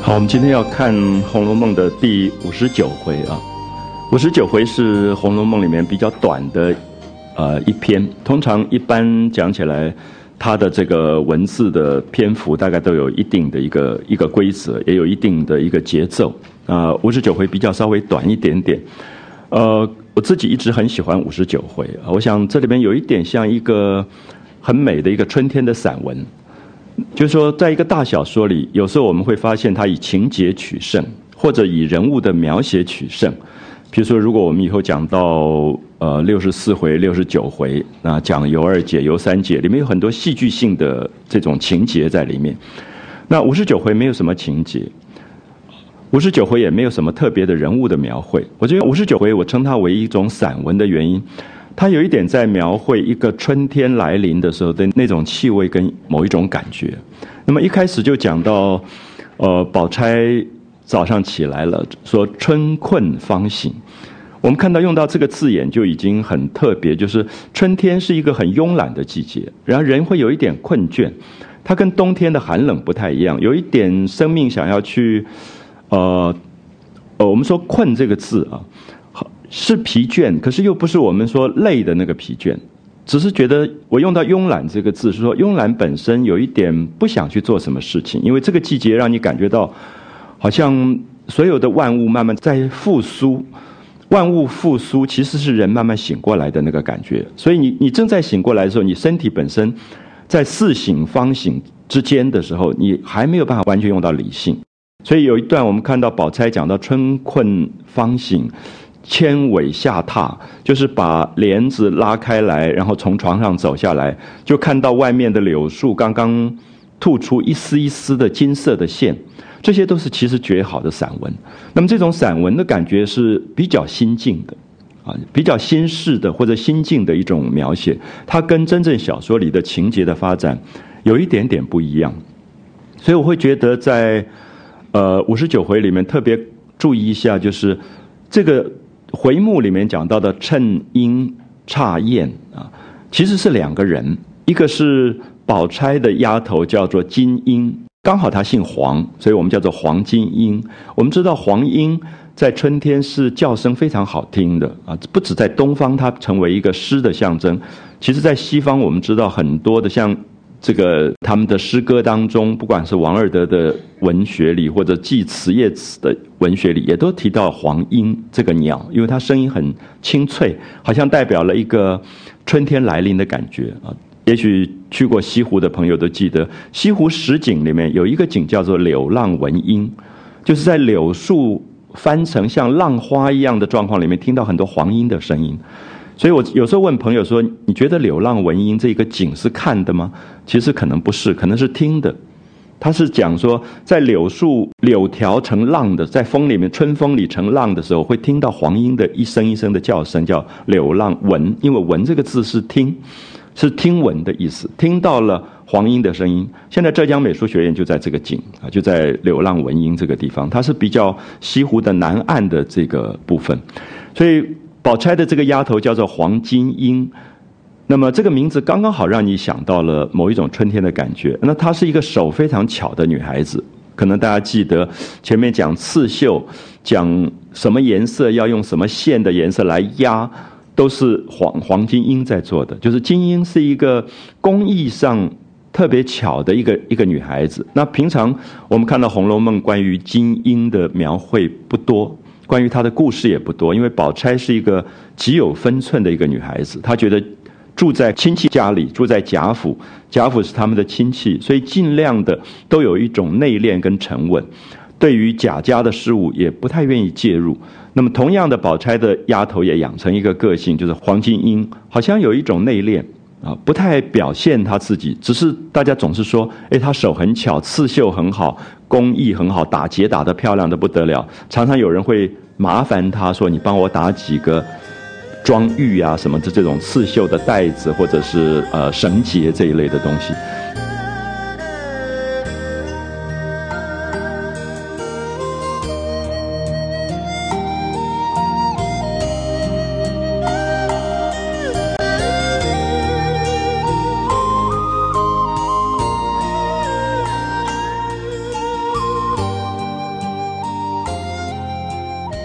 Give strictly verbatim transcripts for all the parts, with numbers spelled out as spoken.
好，我们今天要看《红楼梦》的第五十九回啊。五十九回是《红楼梦》里面比较短的呃一篇，通常一般讲起来，它的这个文字的篇幅大概都有一定的一个一个规则，也有一定的一个节奏啊。五十九回比较稍微短一点点，呃，我自己一直很喜欢五十九回啊。我想这里边有一点像一个很美的一个春天的散文。就是说，在一个大小说里，有时候我们会发现它以情节取胜，或者以人物的描写取胜。比如说，如果我们以后讲到呃六十四回、六十九回，那讲尤二姐、尤三姐，里面有很多戏剧性的这种情节在里面。那五十九回没有什么情节，五十九回也没有什么特别的人物的描绘。我觉得五十九回我称它为一种散文的原因。它有一点在描绘一个春天来临的时候的那种气味跟某一种感觉。那么一开始就讲到，呃，宝钗早上起来了，说春困方醒。我们看到用到这个字眼就已经很特别，就是春天是一个很慵懒的季节，然后人会有一点困倦，它跟冬天的寒冷不太一样，有一点生命想要去，呃，呃，我们说困这个字啊。是疲倦，可是又不是我们说累的那个疲倦，只是觉得我用到慵懒这个字，是说慵懒本身有一点不想去做什么事情，因为这个季节让你感觉到好像所有的万物慢慢在复苏，万物复苏其实是人慢慢醒过来的那个感觉，所以你你正在醒过来的时候，你身体本身在似醒方醒之间的时候，你还没有办法完全用到理性，所以有一段我们看到宝钗讲到春困方醒，牵尾下榻，就是把帘子拉开来，然后从床上走下来，就看到外面的柳树刚刚吐出一丝一丝的金色的线，这些都是其实绝好的散文。那么这种散文的感觉是比较心境的啊，比较心事的或者心境的一种描写，它跟真正小说里的情节的发展有一点点不一样。所以我会觉得在呃五十九回里面特别注意一下，就是这个回目里面讲到的趁阴诧燕啊，其实是两个人，一个是宝钗的丫头叫做金英，刚好她姓黄，所以我们叫做黄金英。我们知道黄莺在春天是叫声非常好听的啊，不止在东方它成为一个诗的象征，其实在西方我们知道很多的像这个他们的诗歌当中，不管是王尔德的文学里，或者记词叶子的文学里，也都提到黄莺这个鸟，因为它声音很清脆，好像代表了一个春天来临的感觉啊。也许去过西湖的朋友都记得，西湖十景里面有一个景叫做柳浪闻莺，就是在柳树翻成像浪花一样的状况里面，听到很多黄莺的声音。所以我有时候问朋友说，你觉得柳浪闻莺这个景是看的吗？其实可能不是，可能是听的。他是讲说，在柳树柳条成浪的，在风里面春风里成浪的时候，会听到黄莺的一声一声的叫声，叫柳浪闻。因为闻这个字是听，是听闻的意思，听到了黄莺的声音。现在浙江美术学院就在这个景啊，就在柳浪闻莺这个地方，它是比较西湖的南岸的这个部分，所以宝钗的这个丫头叫做黄金英，那么这个名字刚刚好让你想到了某一种春天的感觉。那她是一个手非常巧的女孩子，可能大家记得前面讲刺绣，讲什么颜色要用什么线的颜色来压，都是黄黄金英在做的。就是金英是一个工艺上特别巧的一个一个女孩子。那平常我们看到《红楼梦》关于金英的描绘不多，关于她的故事也不多，因为宝钗是一个极有分寸的一个女孩子，她觉得住在亲戚家里，住在贾府，贾府是他们的亲戚，所以尽量的都有一种内敛跟沉稳，对于贾家的事务也不太愿意介入。那么同样的，宝钗的丫头也养成一个个性，就是黄金英，好像有一种内敛啊，不太表现她自己，只是大家总是说，哎，她手很巧，刺绣很好，工艺很好，打结打得漂亮的不得了。常常有人会麻烦她说，你帮我打几个装玉啊什么的这种刺绣的带子，或者是呃绳结这一类的东西。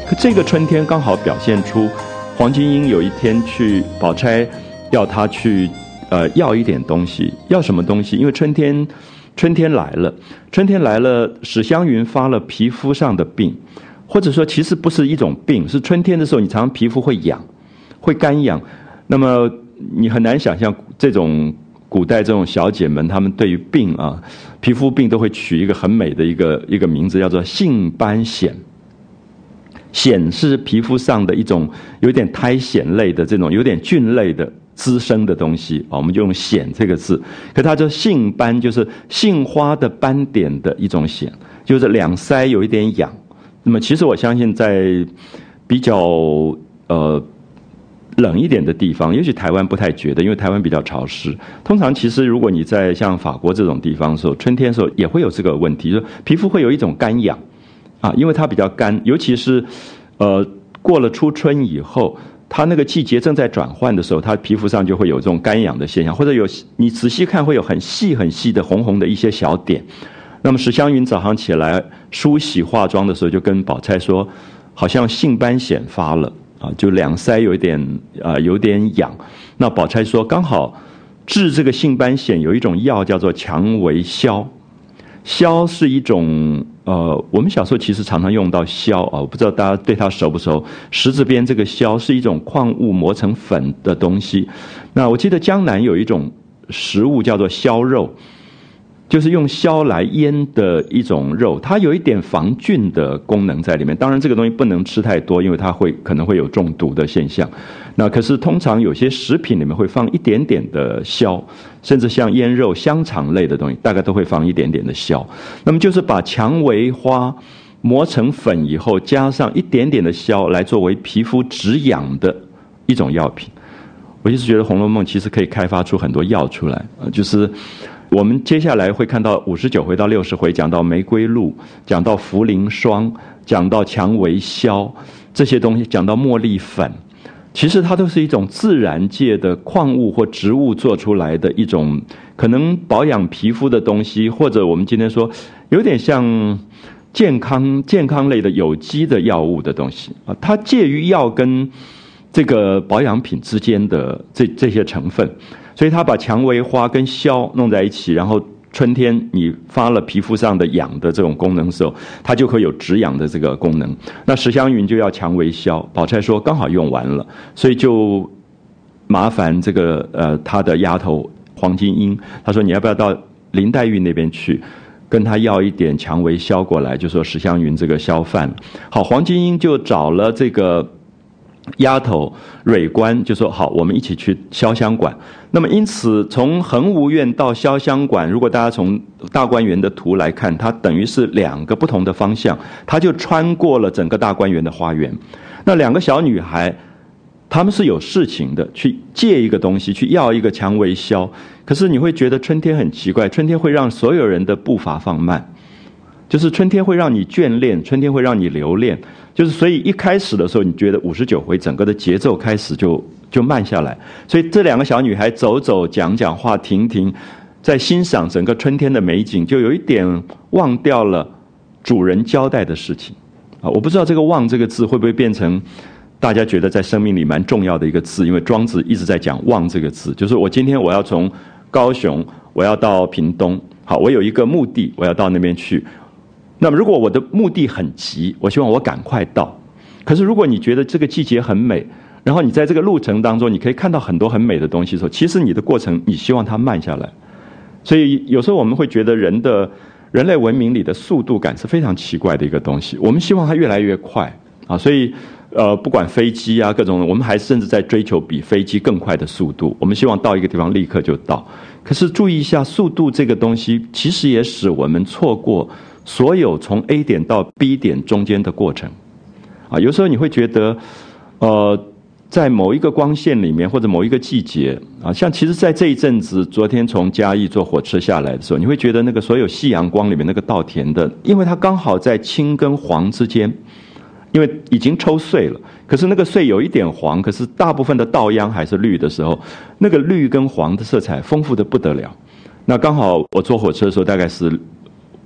可这个春天刚好表现出黄金英有一天去宝钗要他去呃要一点东西，要什么东西？因为春天春天来了，春天来了，史湘云发了皮肤上的病，或者说其实不是一种病，是春天的时候你常常皮肤会痒，会干痒。那么你很难想象这种古代这种小姐们，她们对于病啊，皮肤病都会取一个很美的一个一个名字，叫做杏斑癣。癣是皮肤上的一种有点苔藓类的这种有点菌类的滋生的东西，我们就用癣这个字。可它就杏斑，就是杏花的斑点的一种癣，就是两腮有一点痒。那么其实我相信在比较呃冷一点的地方，也许台湾不太觉得，因为台湾比较潮湿。通常其实如果你在像法国这种地方的时候，春天的时候也会有这个问题，就是皮肤会有一种干痒啊，因为它比较干，尤其是呃过了初春以后，它那个季节正在转换的时候，它皮肤上就会有这种干痒的现象，或者有你仔细看会有很细很细的红红的一些小点。那么史湘云早上起来梳洗化妆的时候，就跟宝钗说，好像杏斑癣发了啊，就两腮有一点啊、呃、有点痒。那宝钗说，刚好治这个杏斑癣有一种药叫做蔷薇消。消是一种呃，我们小时候其实常常用到消啊，我不知道大家对它熟不熟。十字边这个消是一种矿物磨成粉的东西。那我记得江南有一种食物叫做消肉，就是用消来腌的一种肉，它有一点防菌的功能在里面。当然这个东西不能吃太多，因为它会可能会有中毒的现象。那可是通常有些食品里面会放一点点的消，甚至像腌肉香肠类的东西大概都会放一点点的消。那么就是把蔷薇花磨成粉以后，加上一点点的消来作为皮肤止痒的一种药品。我一直觉得《红楼梦》其实可以开发出很多药出来，就是我们接下来会看到五十九回到六十回，讲到玫瑰露，讲到茯苓霜，讲到蔷薇消，这些东西讲到茉莉粉，其实它都是一种自然界的矿物或植物做出来的一种可能保养皮肤的东西，或者我们今天说有点像健康健康类的有机的药物的东西啊，它介于药跟这个保养品之间的这这些成分。所以他把蔷薇花跟消弄在一起，然后春天你发了皮肤上的痒的这种功能的时候，它就会有止痒的这个功能。那史湘云就要蔷薇消，宝钗说刚好用完了，所以就麻烦这个呃他的丫头黄金英，他说你要不要到林黛玉那边去，跟他要一点蔷薇消过来，就说史湘云这个消饭。好，黄金英就找了这个丫头蕊官，就说好，我们一起去潇湘馆。那么因此从恒芜院到潇湘馆，如果大家从大观园的图来看，它等于是两个不同的方向，它就穿过了整个大观园的花园。那两个小女孩她们是有事情的，去借一个东西，去要一个蔷薇消。可是你会觉得春天很奇怪，春天会让所有人的步伐放慢，就是春天会让你眷恋，春天会让你留恋，就是所以一开始的时候，你觉得五十九回整个的节奏开始就就慢下来，所以这两个小女孩走走讲讲话停停，在欣赏整个春天的美景，就有一点忘掉了主人交代的事情啊！我不知道这个忘这个字会不会变成大家觉得在生命里蛮重要的一个字，因为庄子一直在讲忘这个字，就是我今天我要从高雄我要到屏东，好，我有一个目的，我要到那边去。那么如果我的目的很急，我希望我赶快到。可是如果你觉得这个季节很美，然后你在这个路程当中你可以看到很多很美的东西的时候，其实你的过程你希望它慢下来。所以有时候我们会觉得人的人类文明里的速度感是非常奇怪的一个东西，我们希望它越来越快啊，所以呃，不管飞机啊各种，我们还甚至在追求比飞机更快的速度，我们希望到一个地方立刻就到。可是注意一下，速度这个东西其实也使我们错过所有从 A 点到 B 点中间的过程啊。有时候你会觉得呃在某一个光线里面，或者某一个季节啊，像其实在这一阵子，昨天从嘉义坐火车下来的时候，你会觉得那个所有夕阳光里面那个稻田的，因为它刚好在青跟黄之间，因为已经抽穗了，可是那个穗有一点黄，可是大部分的稻秧还是绿的时候，那个绿跟黄的色彩丰富的不得了。那刚好我坐火车的时候大概是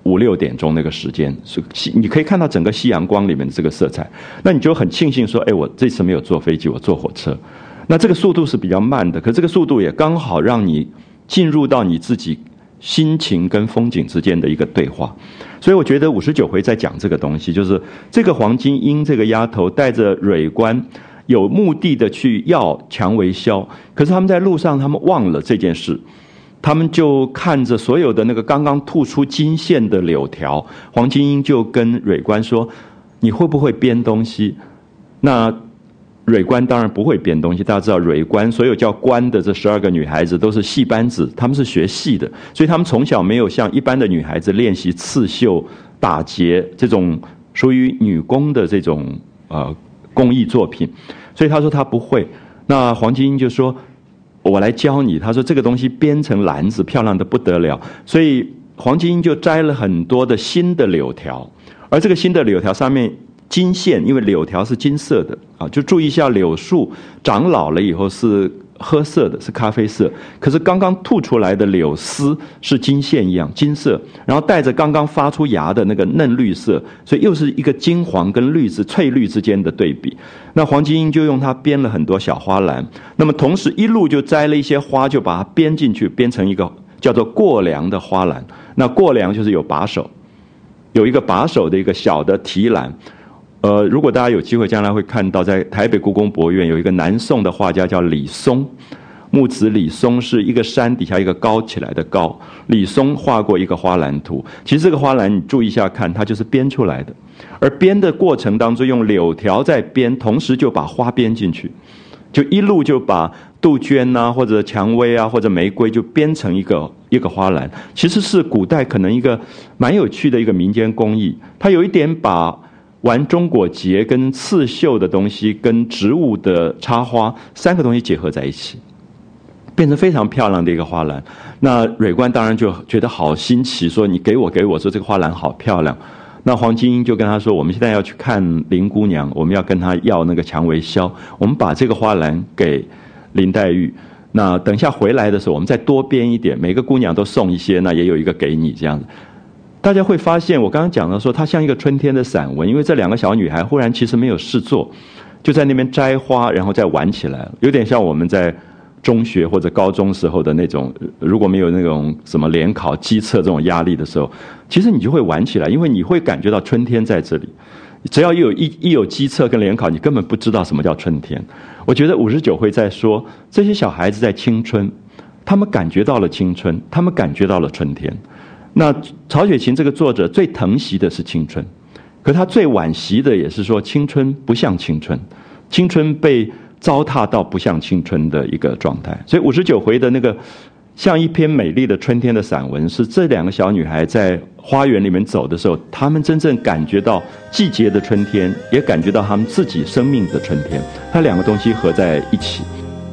五六点钟那个时间，是你可以看到整个夕阳光里面的这个色彩，那你就很庆幸说，哎，我这次没有坐飞机，我坐火车。那这个速度是比较慢的，可这个速度也刚好让你进入到你自己心情跟风景之间的一个对话。所以我觉得五十九回在讲这个东西，就是这个黄金英这个丫头带着蕊官有目的的去要蔷薇销，可是他们在路上他们忘了这件事，他们就看着所有的那个刚刚吐出金线的柳条，黄金英就跟蕊官说，你会不会编东西？那蕊官当然不会编东西，大家知道蕊官所有叫官的这十二个女孩子都是戏班子，她们是学戏的，所以她们从小没有像一般的女孩子练习刺绣、打结这种属于女工的这种呃工艺作品，所以她说她不会。那黄金英就说，我来教你。她说这个东西编成篮子漂亮的不得了，所以黄金英就摘了很多的新的柳条，而这个新的柳条上面金线，因为柳条是金色的啊，就注意一下，柳树长老了以后是褐色的，是咖啡色，可是刚刚吐出来的柳丝是金线一样金色，然后带着刚刚发出芽的那个嫩绿色，所以又是一个金黄跟绿紫翠绿之间的对比。那黄金英就用它编了很多小花篮，那么同时一路就摘了一些花，就把它编进去，编成一个叫做过梁的花篮。那过梁就是有把手，有一个把手的一个小的提篮。呃，如果大家有机会，将来会看到，在台北故宫博物院有一个南宋的画家叫李松，木子李松是一个山底下一个高起来的高，李松画过一个花篮图。其实这个花篮你注意一下看，它就是编出来的，而编的过程当中用柳条在编，同时就把花编进去，就一路就把杜鹃啊，或者蔷薇啊，或者玫瑰就编成一个一个花篮。其实是古代可能一个蛮有趣的一个民间工艺，它有一点把玩中国结跟刺绣的东西跟植物的插花三个东西结合在一起，变成非常漂亮的一个花篮。那蕊官当然就觉得好新奇，说你给我给我，说这个花篮好漂亮。那黄金英就跟他说，我们现在要去看林姑娘，我们要跟她要那个蔷薇销，我们把这个花篮给林黛玉，那等一下回来的时候我们再多编一点，每个姑娘都送一些，那也有一个给你这样子。大家会发现，我刚刚讲的说，它像一个春天的散文，因为这两个小女孩忽然其实没有事做，就在那边摘花，然后再玩起来了，有点像我们在中学或者高中时候的那种，如果没有那种什么联考、基测这种压力的时候，其实你就会玩起来，因为你会感觉到春天在这里。只要一有一一有基测跟联考，你根本不知道什么叫春天。我觉得五十九回在说，这些小孩子在青春，他们感觉到了青春，他们感觉到了春天。那曹雪芹这个作者最疼惜的是青春，可他最惋惜的也是说青春不像青春，青春被糟蹋到不像青春的一个状态。所以五十九回的那个像一篇美丽的春天的散文，是这两个小女孩在花园里面走的时候，她们真正感觉到季节的春天，也感觉到她们自己生命的春天，它两个东西合在一起。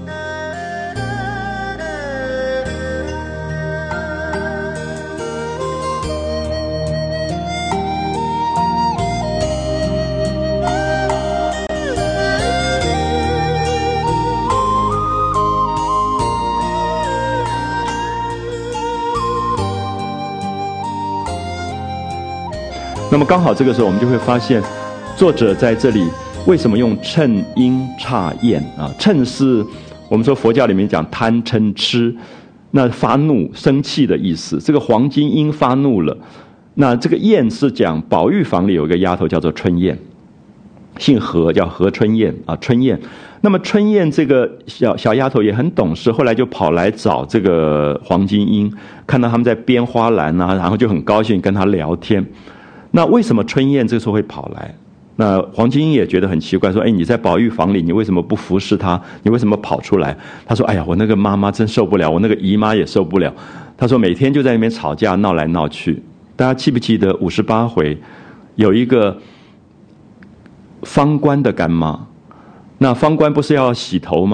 那么刚好这个时候我们就会发现，作者在这里为什么用嗔阴差厌啊？嗔是我们说佛教里面讲贪嗔痴，那发怒生气的意思。这个黄金英发怒了，那这个燕是讲宝玉房里有一个丫头叫做春燕，姓何，叫何春燕啊，春燕。那么春燕这个小小丫头也很懂事，后来就跑来找这个黄金英，看到他们在编花篮啊，然后就很高兴跟他聊天。那为什么春燕这个时候会跑来？那黄金英也觉得很奇怪，说：“哎，你在宝玉房里，你为什么不服侍他？你为什么跑出来？”他说：“哎呀，我那个妈妈真受不了，我那个姨妈也受不了。”他说每天就在那边吵架闹来闹去。大家记不记得五十八回有一个方官的干妈？那方官不是要洗头吗？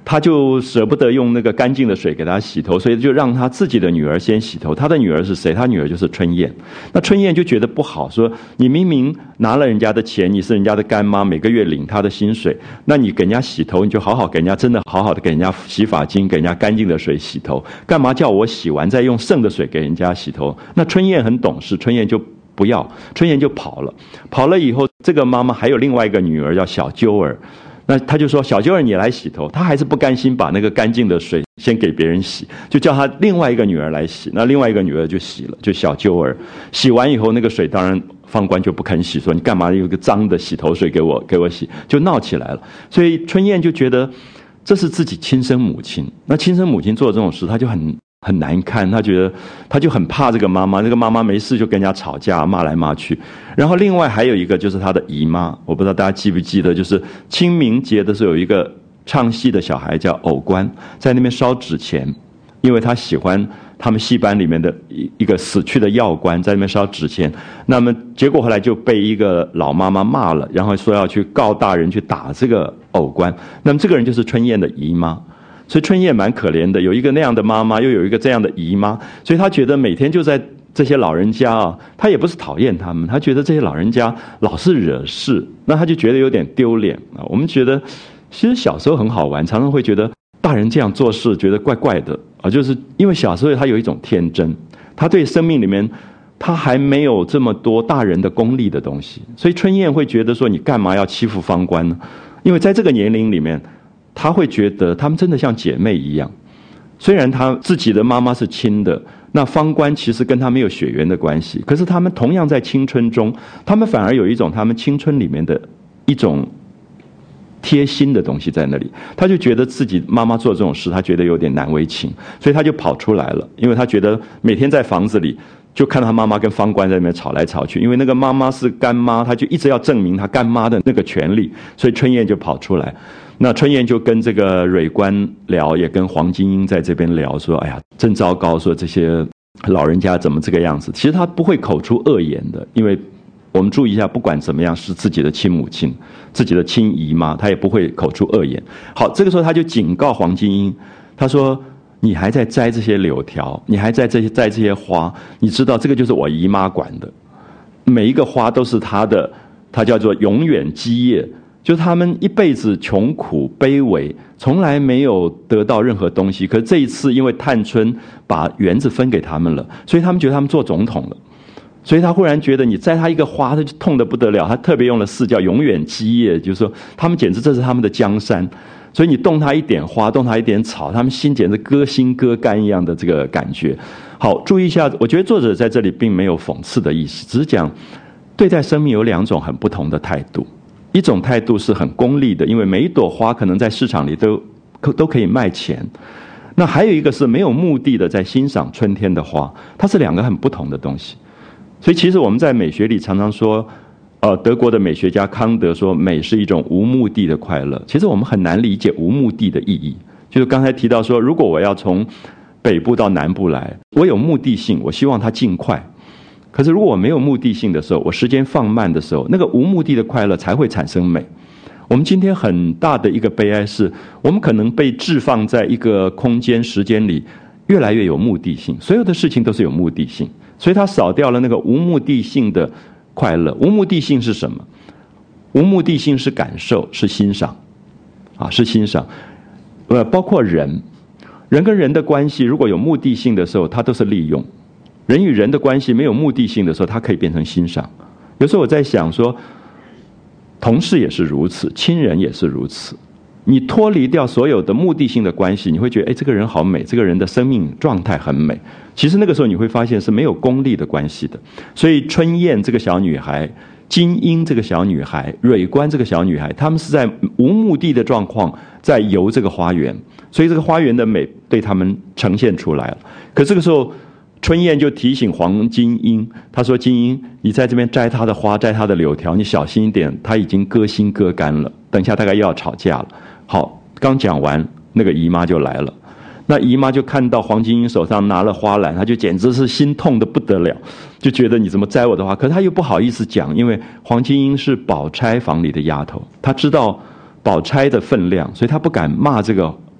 他就舍不得用那个干净的水给他洗头，所以就让他自己的女儿先洗头。他的女儿是谁？他女儿就是春燕。那春燕就觉得不好，说你明明拿了人家的钱，你是人家的干妈，每个月领他的薪水，那你给人家洗头，你就好好给人家，真的好好的给人家洗发精，给人家干净的水洗头，干嘛叫我洗完再用剩的水给人家洗头？那春燕很懂事，春燕就不要，春燕就跑了。跑了以后，这个妈妈还有另外一个女儿叫小鸠儿。那他就说小鸠儿你来洗头，他还是不甘心把那个干净的水先给别人洗，就叫他另外一个女儿来洗。那另外一个女儿就洗了，就小鸠儿洗完以后，那个水当然方官就不肯洗，说你干嘛有个脏的洗头水给我给我洗，就闹起来了。所以春燕就觉得这是自己亲生母亲，那亲生母亲做这种事，他就很很难看，他觉得他就很怕这个妈妈，这个妈妈没事就跟人家吵架骂来骂去。然后另外还有一个就是他的姨妈，我不知道大家记不记得，就是清明节的时候有一个唱戏的小孩叫偶官，在那边烧纸钱，因为他喜欢他们戏班里面的一个死去的药官，在那边烧纸钱。那么结果后来就被一个老妈妈骂了，然后说要去告大人去打这个偶官。那么这个人就是春燕的姨妈。所以春燕蛮可怜的，有一个那样的妈妈，又有一个这样的姨妈，所以她觉得每天就在这些老人家啊，她也不是讨厌他们，她觉得这些老人家老是惹事，那她就觉得有点丢脸啊。我们觉得其实小时候很好玩，常常会觉得大人这样做事觉得怪怪的啊，就是因为小时候他有一种天真，他对生命里面他还没有这么多大人的功利的东西，所以春燕会觉得说你干嘛要欺负方官呢？因为在这个年龄里面，他会觉得他们真的像姐妹一样，虽然他自己的妈妈是亲的，那方官其实跟他没有血缘的关系，可是他们同样在青春中，他们反而有一种他们青春里面的一种贴心的东西在那里。他就觉得自己妈妈做这种事，他觉得有点难为情，所以他就跑出来了，因为他觉得每天在房子里就看到他妈妈跟方官在那边吵来吵去，因为那个妈妈是干妈，他就一直要证明他干妈的那个权利，所以春燕就跑出来。那春燕就跟这个蕊官聊，也跟黄金英在这边聊，说哎呀真糟糕，说这些老人家怎么这个样子。其实他不会口出恶言的，因为我们注意一下，不管怎么样是自己的亲母亲，自己的亲姨妈，他也不会口出恶言。好，这个时候他就警告黄金英，他说你还在摘这些柳条，你还在这些摘这些花，你知道这个就是我姨妈管的，每一个花都是她的，她叫做永远基业，就是他们一辈子穷苦卑微，从来没有得到任何东西，可是这一次因为探春把园子分给他们了，所以他们觉得他们做总统了，所以他忽然觉得你摘他一个花，他就痛得不得了。他特别用了四叫永远基业，就是说他们简直这是他们的江山，所以你动他一点花，动他一点草，他们心简直割心割肝一样的这个感觉。好，注意一下，我觉得作者在这里并没有讽刺的意思，只是讲对待生命有两种很不同的态度。一种态度是很功利的，因为每一朵花可能在市场里都都可以卖钱。那还有一个是没有目的的在欣赏春天的花，它是两个很不同的东西。所以其实我们在美学里常常说，呃，德国的美学家康德说美是一种无目的的快乐。其实我们很难理解无目的的意义。就是刚才提到说，如果我要从北部到南部来，我有目的性，我希望它尽快。可是如果我没有目的性的时候，我时间放慢的时候，那个无目的的快乐才会产生美。我们今天很大的一个悲哀是，我们可能被置放在一个空间时间里，越来越有目的性，所有的事情都是有目的性，所以它少掉了那个无目的性的快乐。无目的性是什么？无目的性是感受，是欣赏，啊，是欣赏。呃，包括人，人跟人的关系，如果有目的性的时候，它都是利用。人与人的关系没有目的性的时候，它可以变成欣赏。有时候我在想说，同事也是如此，亲人也是如此。你脱离掉所有的目的性的关系，你会觉得，哎，这个人好美，这个人的生命状态很美。其实那个时候你会发现是没有功利的关系的。所以春燕这个小女孩，金英这个小女孩，蕊官这个小女孩，她们是在无目的的状况在游这个花园，所以这个花园的美对他们呈现出来了。可这个时候春燕就提醒黄金英，她说金英，你在这边摘她的花，摘她的柳条，你小心一点，她已经割心割肝了，等一下大概又要吵架了。好，刚讲完，那个姨妈就来了。那姨妈就看到黄金英手上拿了花篮，她就简直是心痛的不得了，就觉得你怎么摘我的花？可是她又不好意思讲，因为黄金英是宝钗房里的丫头，她知道宝钗的分量，所以她不敢骂这个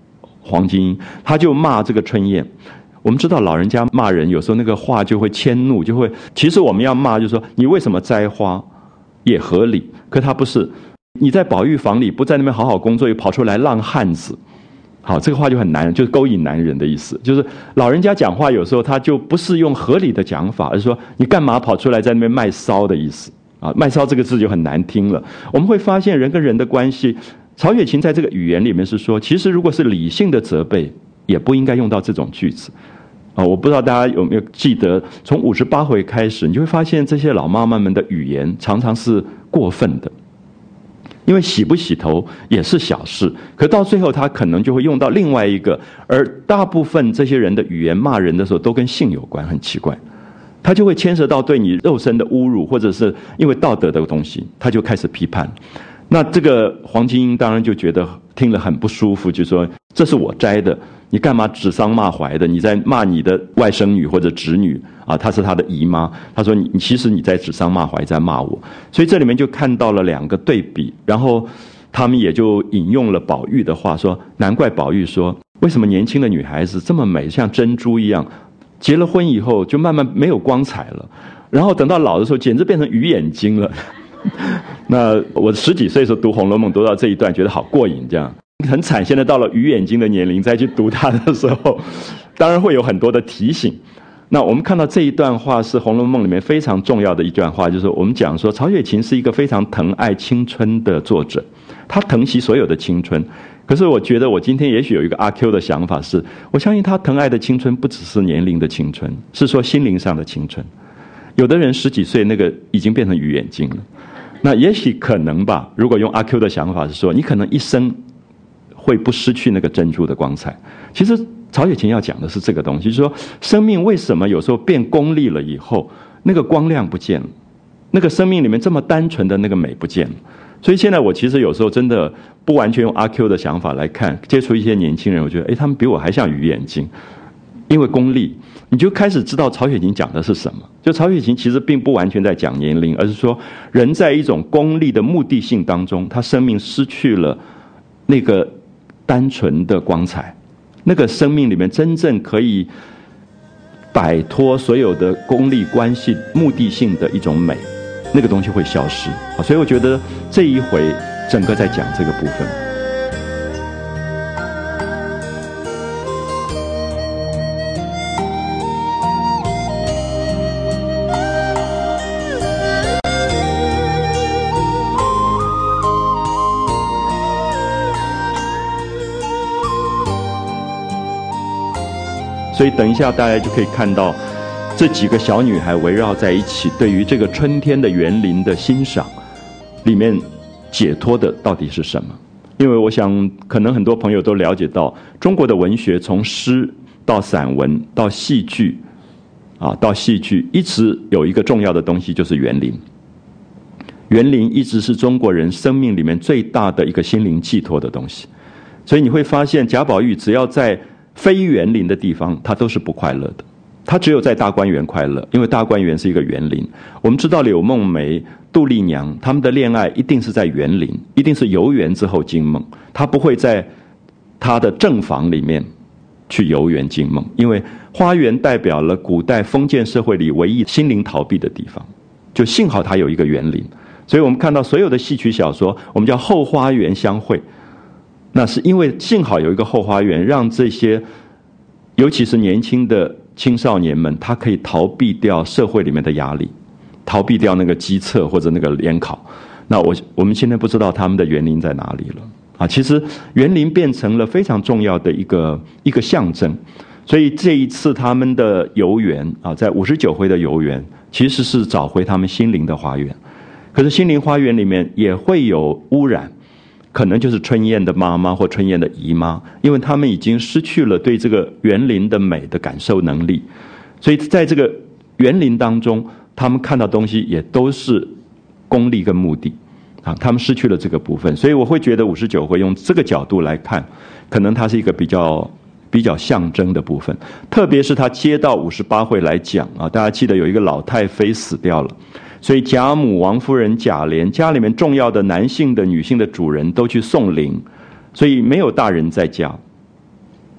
黄金英，他就骂这个春燕。我们知道老人家骂人有时候那个话就会迁怒，就会其实我们要骂就是说你为什么摘花也合理，可他不是，你在保育房里不在那边好好工作，又跑出来浪汉子。好，这个话就很难，就是勾引男人的意思。就是老人家讲话有时候他就不是用合理的讲法，而是说你干嘛跑出来在那边卖骚的意思啊？卖骚这个字就很难听了。我们会发现人跟人的关系，曹雪芹在这个语言里面是说，其实如果是理性的责备，也不应该用到这种句子。啊，我不知道大家有没有记得，从五十八回开始，你就会发现这些老妈妈们的语言常常是过分的。因为洗不洗头也是小事，可到最后他可能就会用到另外一个，而大部分这些人的语言骂人的时候都跟性有关，很奇怪，他就会牵涉到对你肉身的侮辱，或者是因为道德的东西，他就开始批判。那这个黄金英当然就觉得听了很不舒服，就说这是我摘的，你干嘛指桑骂槐的？你在骂你的外甥女或者侄女啊，她是她的姨妈。她说你其实你在指桑骂槐，在骂我。所以这里面就看到了两个对比，然后他们也就引用了宝玉的话，说难怪宝玉说为什么年轻的女孩子这么美，像珍珠一样，结了婚以后就慢慢没有光彩了，然后等到老的时候简直变成鱼眼睛了。那我十几岁的时候读《红楼梦》，读到这一段觉得好过瘾，这样很惨。现在到了鱼眼睛的年龄再去读它的时候，当然会有很多的提醒。那我们看到这一段话是《红楼梦》里面非常重要的一段话，就是我们讲说曹雪芹是一个非常疼爱青春的作者，他疼惜所有的青春。可是我觉得我今天也许有一个阿 Q 的想法是，我相信他疼爱的青春不只是年龄的青春，是说心灵上的青春。有的人十几岁那个已经变成鱼眼睛了，那也许可能吧，如果用阿 Q 的想法是说，你可能一生会不失去那个珍珠的光彩。其实曹雪芹要讲的是这个东西，就是说生命为什么有时候变功利了以后，那个光亮不见了，那个生命里面这么单纯的那个美不见了。所以现在我其实有时候真的不完全用阿 Q 的想法来看，接触一些年轻人，我觉得诶他们比我还像鱼眼睛，因为功利你就开始知道曹雪芹讲的是什么。就曹雪芹其实并不完全在讲年龄，而是说人在一种功利的目的性当中，他生命失去了那个单纯的光彩，那个生命里面真正可以摆脱所有的功利关系目的性的一种美，那个东西会消失。所以我觉得这一回整个在讲这个部分。所以等一下大家就可以看到这几个小女孩围绕在一起，对于这个春天的园林的欣赏里面解脱的到底是什么。因为我想可能很多朋友都了解到，中国的文学从诗到散文到戏剧啊，到戏剧一直有一个重要的东西，就是园林。园林一直是中国人生命里面最大的一个心灵寄托的东西。所以你会发现贾宝玉只要在非园林的地方他都是不快乐的，他只有在大观园快乐，因为大观园是一个园林。我们知道柳梦梅、杜丽娘他们的恋爱一定是在园林，一定是游园之后惊梦，他不会在他的正房里面去游园惊梦，因为花园代表了古代封建社会里唯一心灵逃避的地方，就幸好他有一个园林。所以我们看到所有的戏曲小说，我们叫后花园相会，那是因为幸好有一个后花园，让这些尤其是年轻的青少年们，他可以逃避掉社会里面的压力，逃避掉那个基测或者那个联考。那我我们现在不知道他们的园林在哪里了啊！其实园林变成了非常重要的一个一个象征。所以这一次他们的游园啊，在五十九回的游园，其实是找回他们心灵的花园。可是心灵花园里面也会有污染，可能就是春燕的妈妈或春燕的姨妈，因为他们已经失去了对这个园林的美的感受能力，所以在这个园林当中，他们看到东西也都是功利跟目的啊，他们失去了这个部分。所以我会觉得五十九回用这个角度来看，可能它是一个比较比较象征的部分。特别是他接到五十八回来讲啊，大家记得有一个老太妃死掉了，所以贾母、王夫人、贾琏家里面重要的男性的女性的主人都去送灵，所以没有大人在家。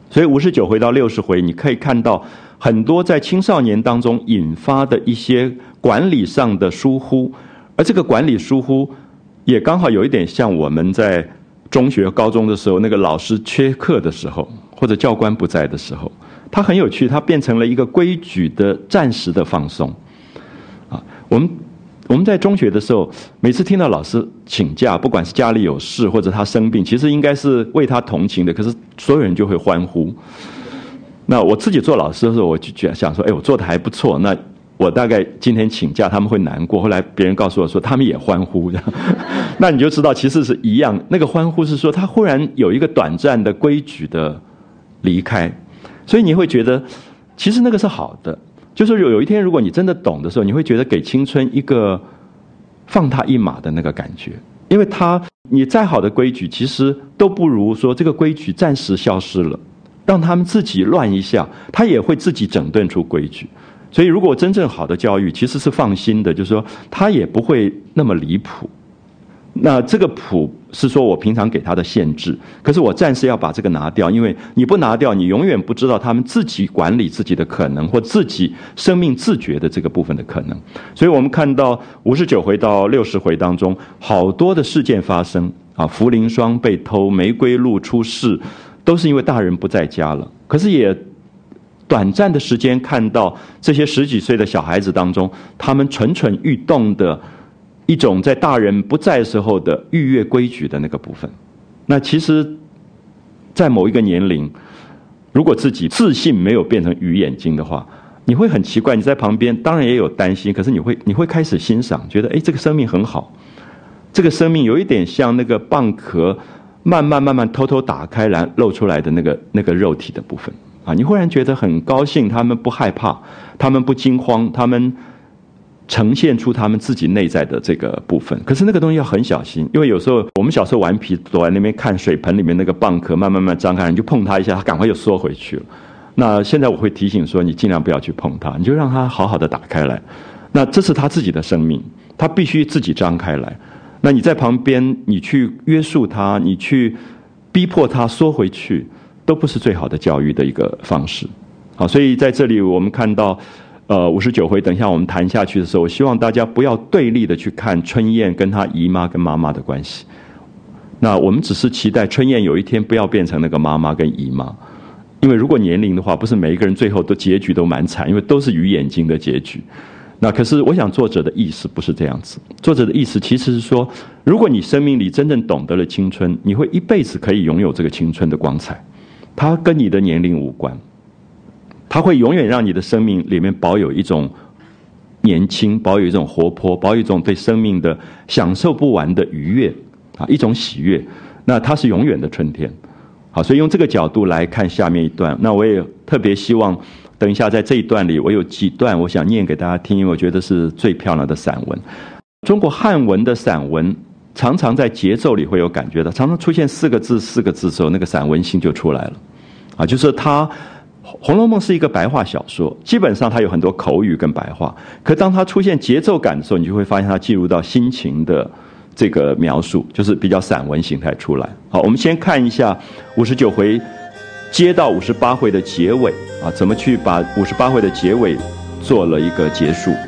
所以五十九回到六十回，你可以看到很多在青少年当中引发的一些管理上的疏忽，而这个管理疏忽也刚好有一点像我们在中学、高中的时候，那个老师缺课的时候，或者教官不在的时候，它很有趣，它变成了一个规矩的暂时的放松。啊，我们我们在中学的时候，每次听到老师请假，不管是家里有事或者他生病，其实应该是为他同情的，可是所有人就会欢呼。那我自己做老师的时候，我就觉得想说，哎，我做的还不错，那我大概今天请假他们会难过，后来别人告诉我说他们也欢呼，这样那你就知道其实是一样，那个欢呼是说他忽然有一个短暂的规矩的离开，所以你会觉得其实那个是好的，就是有有一天如果你真的懂的时候，你会觉得给青春一个放他一马的那个感觉，因为他你再好的规矩其实都不如说这个规矩暂时消失了，让他们自己乱一下，他也会自己整顿出规矩。所以如果真正好的教育其实是放心的，就是说他也不会那么离谱。那这个谱是说我平常给他的限制，可是我暂时要把这个拿掉，因为你不拿掉，你永远不知道他们自己管理自己的可能，或自己生命自觉的这个部分的可能。所以我们看到五十九回到六十回当中，好多的事件发生啊，茯苓霜被偷，玫瑰露出事，都是因为大人不在家了。可是也短暂的时间看到这些十几岁的小孩子当中，他们蠢蠢欲动的一种在大人不在时候的逾越规矩的那个部分。那其实在某一个年龄，如果自己自信没有变成鱼眼睛的话，你会很奇怪，你在旁边当然也有担心，可是你会你会开始欣赏，觉得哎，这个生命很好，这个生命有一点像那个蚌壳慢慢慢慢偷偷打开来露出来的那个那个肉体的部分啊，你忽然觉得很高兴，他们不害怕，他们不惊慌，他们呈现出他们自己内在的这个部分。可是那个东西要很小心，因为有时候我们小时候顽皮，躲在那边看水盆里面那个蚌壳慢慢慢张开，你就碰它一下，它赶快又缩回去了。那现在我会提醒说，你尽量不要去碰它，你就让它好好的打开来。那这是他自己的生命，他必须自己张开来。那你在旁边，你去约束他，你去逼迫他缩回去，都不是最好的教育的一个方式。好，所以在这里我们看到呃五十九回，等一下我们谈下去的时候，我希望大家不要对立的去看春燕跟她姨妈跟妈妈的关系。那我们只是期待春燕有一天不要变成那个妈妈跟姨妈，因为如果年龄的话，不是每一个人最后都结局都蛮惨，因为都是鱼眼睛的结局。那可是我想作者的意思不是这样子，作者的意思其实是说，如果你生命里真正懂得了青春，你会一辈子可以拥有这个青春的光彩，它跟你的年龄无关，它会永远让你的生命里面保有一种年轻，保有一种活泼，保有一种对生命的享受不完的愉悦啊，一种喜悦。那它是永远的春天。好，所以用这个角度来看下面一段，那我也特别希望等一下在这一段里，我有几段我想念给大家听，因为我觉得是最漂亮的散文。中国汉文的散文常常在节奏里会有感觉的，常常出现四个字四个字之后，那个散文性就出来了啊，就是它《红楼梦》是一个白话小说，基本上它有很多口语跟白话，可当它出现节奏感的时候，你就会发现它进入到心情的这个描述，就是比较散文形态出来。好，我们先看一下五十九回接到五十八回的结尾啊，怎么去把五十八回的结尾做了一个结束。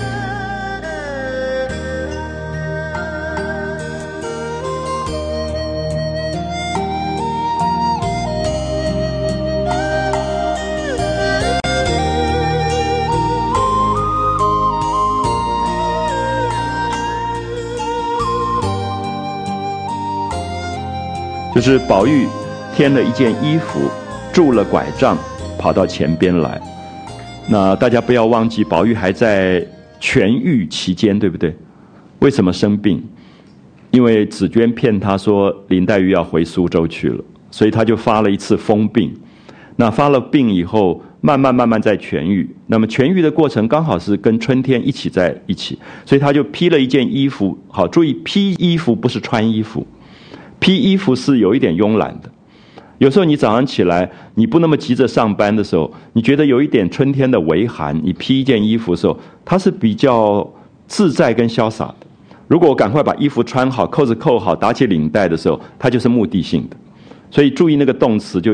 就是宝玉添了一件衣服，拄了拐杖，跑到前边来。那大家不要忘记，宝玉还在痊愈期间，对不对？为什么生病？因为紫娟骗他说林黛玉要回苏州去了，所以他就发了一次疯病。那发了病以后，慢慢慢慢在痊愈。那么痊愈的过程刚好是跟春天一起在一起，所以他就披了一件衣服。好，注意，披衣服不是穿衣服。披衣服是有一点慵懒的，有时候你早上起来，你不那么急着上班的时候，你觉得有一点春天的微寒，你披一件衣服的时候，它是比较自在跟潇洒的。如果我赶快把衣服穿好，扣子扣好，打起领带的时候，它就是目的性的。所以注意那个动词，就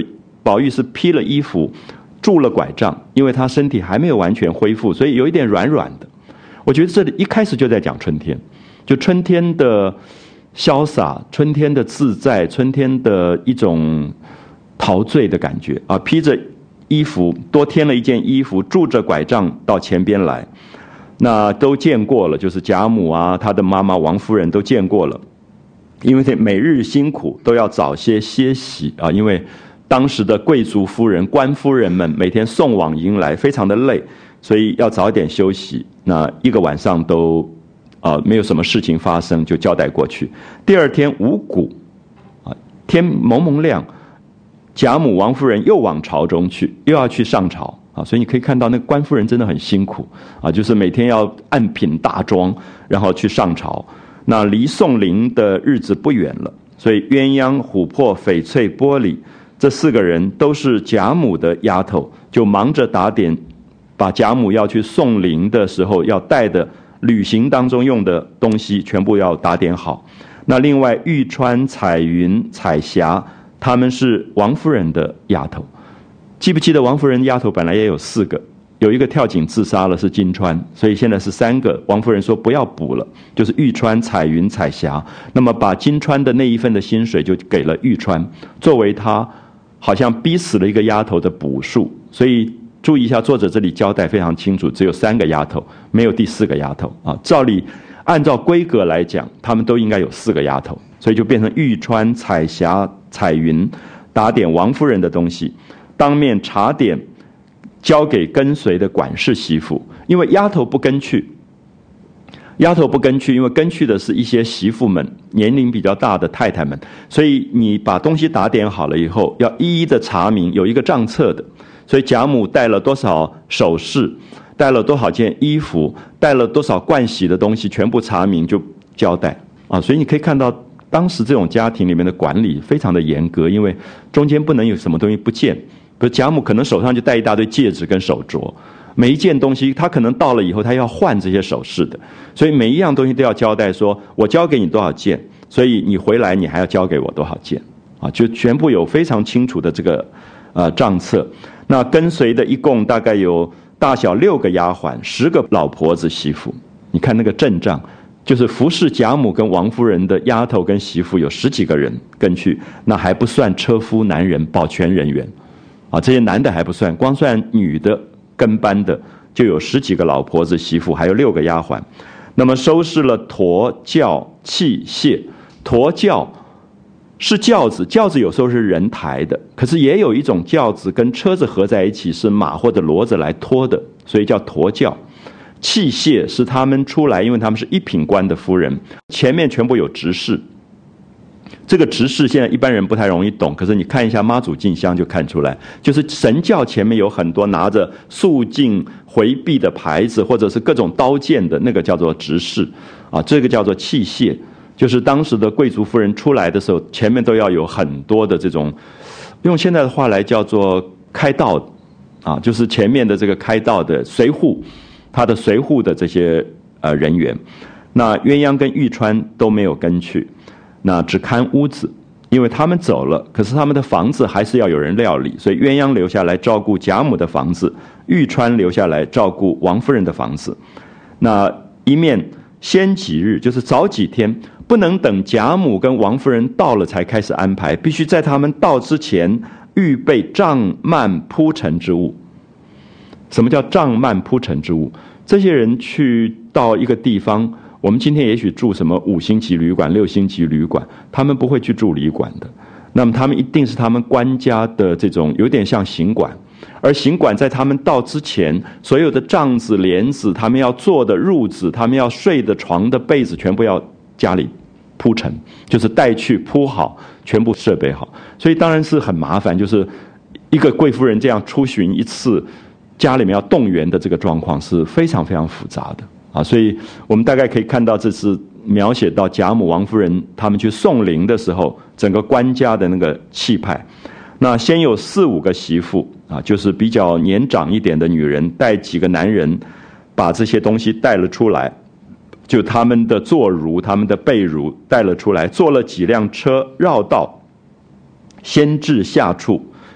宝玉是披了衣服，拄了拐杖，因为他身体还没有完全恢复，所以有一点软软的。我觉得这里一开始就在讲春天，就春天的潇洒，春天的自在，春天的一种陶醉的感觉啊！披着衣服，多添了一件衣服，拄着拐杖到前边来。那都见过了，就是贾母啊，他的妈妈王夫人都见过了，因为每日辛苦都要早些歇息啊，因为当时的贵族夫人、官夫人们每天送往迎来，非常的累，所以要早点休息。那一个晚上都呃没有什么事情发生，就交代过去。第二天五谷啊，天蒙蒙亮，贾母、王夫人又往朝中去，又要去上朝。啊，所以你可以看到那个官夫人真的很辛苦啊，就是每天要按品大妆，然后去上朝。那离送灵的日子不远了，所以鸳鸯、琥珀、翡翠、玻璃这四个人都是贾母的丫头，就忙着打点，把贾母要去送灵的时候要带的旅行当中用的东西全部要打点好。那另外玉钏、彩云、彩霞，他们是王夫人的丫头。记不记得王夫人丫头本来也有四个，有一个跳井自杀了，是金钏，所以现在是三个。王夫人说不要补了，就是玉钏、彩云、彩霞。那么把金钏的那一份的薪水就给了玉钏，作为她好像逼死了一个丫头的补数。所以注意一下，作者这里交代非常清楚，只有三个丫头，没有第四个丫头啊。照理按照规格来讲，他们都应该有四个丫头，所以就变成玉钏、彩霞、彩云打点王夫人的东西。当面查点交给跟随的管事媳妇，因为丫头不跟去，丫头不跟去，因为跟去的是一些媳妇们，年龄比较大的太太们，所以你把东西打点好了以后，要一一的查明，有一个账册的。所以贾母带了多少首饰，带了多少件衣服，带了多少盥洗的东西，全部查明就交代啊。所以你可以看到当时这种家庭里面的管理非常的严格，因为中间不能有什么东西不见。比如贾母可能手上就带一大堆戒指跟手镯，每一件东西他可能到了以后他要换这些首饰的，所以每一样东西都要交代说，我交给你多少件，所以你回来你还要交给我多少件啊，就全部有非常清楚的这个呃账册。那跟随的一共大概有大小六个丫鬟，十个老婆子媳妇，你看那个阵仗，就是服侍贾母跟王夫人的丫头跟媳妇有十几个人跟去，那还不算车夫、男人、保全人员啊，这些男的还不算，光算女的跟班的就有十几个老婆子媳妇，还有六个丫鬟。那么收拾了驼轿器械，驼轿是轿子，轿子有时候是人抬的，可是也有一种轿子跟车子合在一起，是马或者骡子来拖的，所以叫驼轿。器械是他们出来，因为他们是一品官的夫人，前面全部有执事。这个执事现在一般人不太容易懂，可是你看一下妈祖进香就看出来，就是神轿前面有很多拿着肃静回避的牌子，或者是各种刀剑的，那个叫做执事啊，这个叫做器械，就是当时的贵族夫人出来的时候，前面都要有很多的这种，用现在的话来叫做开道啊，就是前面的这个开道的随护，他的随护的这些呃人员。那鸳鸯跟玉钏都没有跟去，那只看屋子，因为他们走了，可是他们的房子还是要有人料理，所以鸳鸯留下来照顾贾母的房子，玉钏留下来照顾王夫人的房子。那一面先几日，就是早几天，不能等贾母跟王夫人到了才开始安排，必须在他们到之前预备帐幔铺陈之物。什么叫帐幔铺陈之物？这些人去到一个地方，我们今天也许住什么五星级旅馆、六星级旅馆，他们不会去住旅馆的。那么他们一定是他们官家的这种，有点像行馆。而行馆在他们到之前，所有的帐子、帘子，他们要坐的褥子，他们要睡的床的被子，全部要家里铺陈，就是带去铺好，全部设备好。所以当然是很麻烦，就是一个贵夫人这样出巡一次，家里面要动员的这个状况是非常非常复杂的啊。所以我们大概可以看到，这是描写到贾母、王夫人他们去送灵的时候，整个官家的那个气派。那先有四五个媳妇啊，就是比较年长一点的女人，带几个男人，把这些东西带了出来，就他们的坐褥、他们的被褥带了出来，坐了几辆车绕道，先至下处，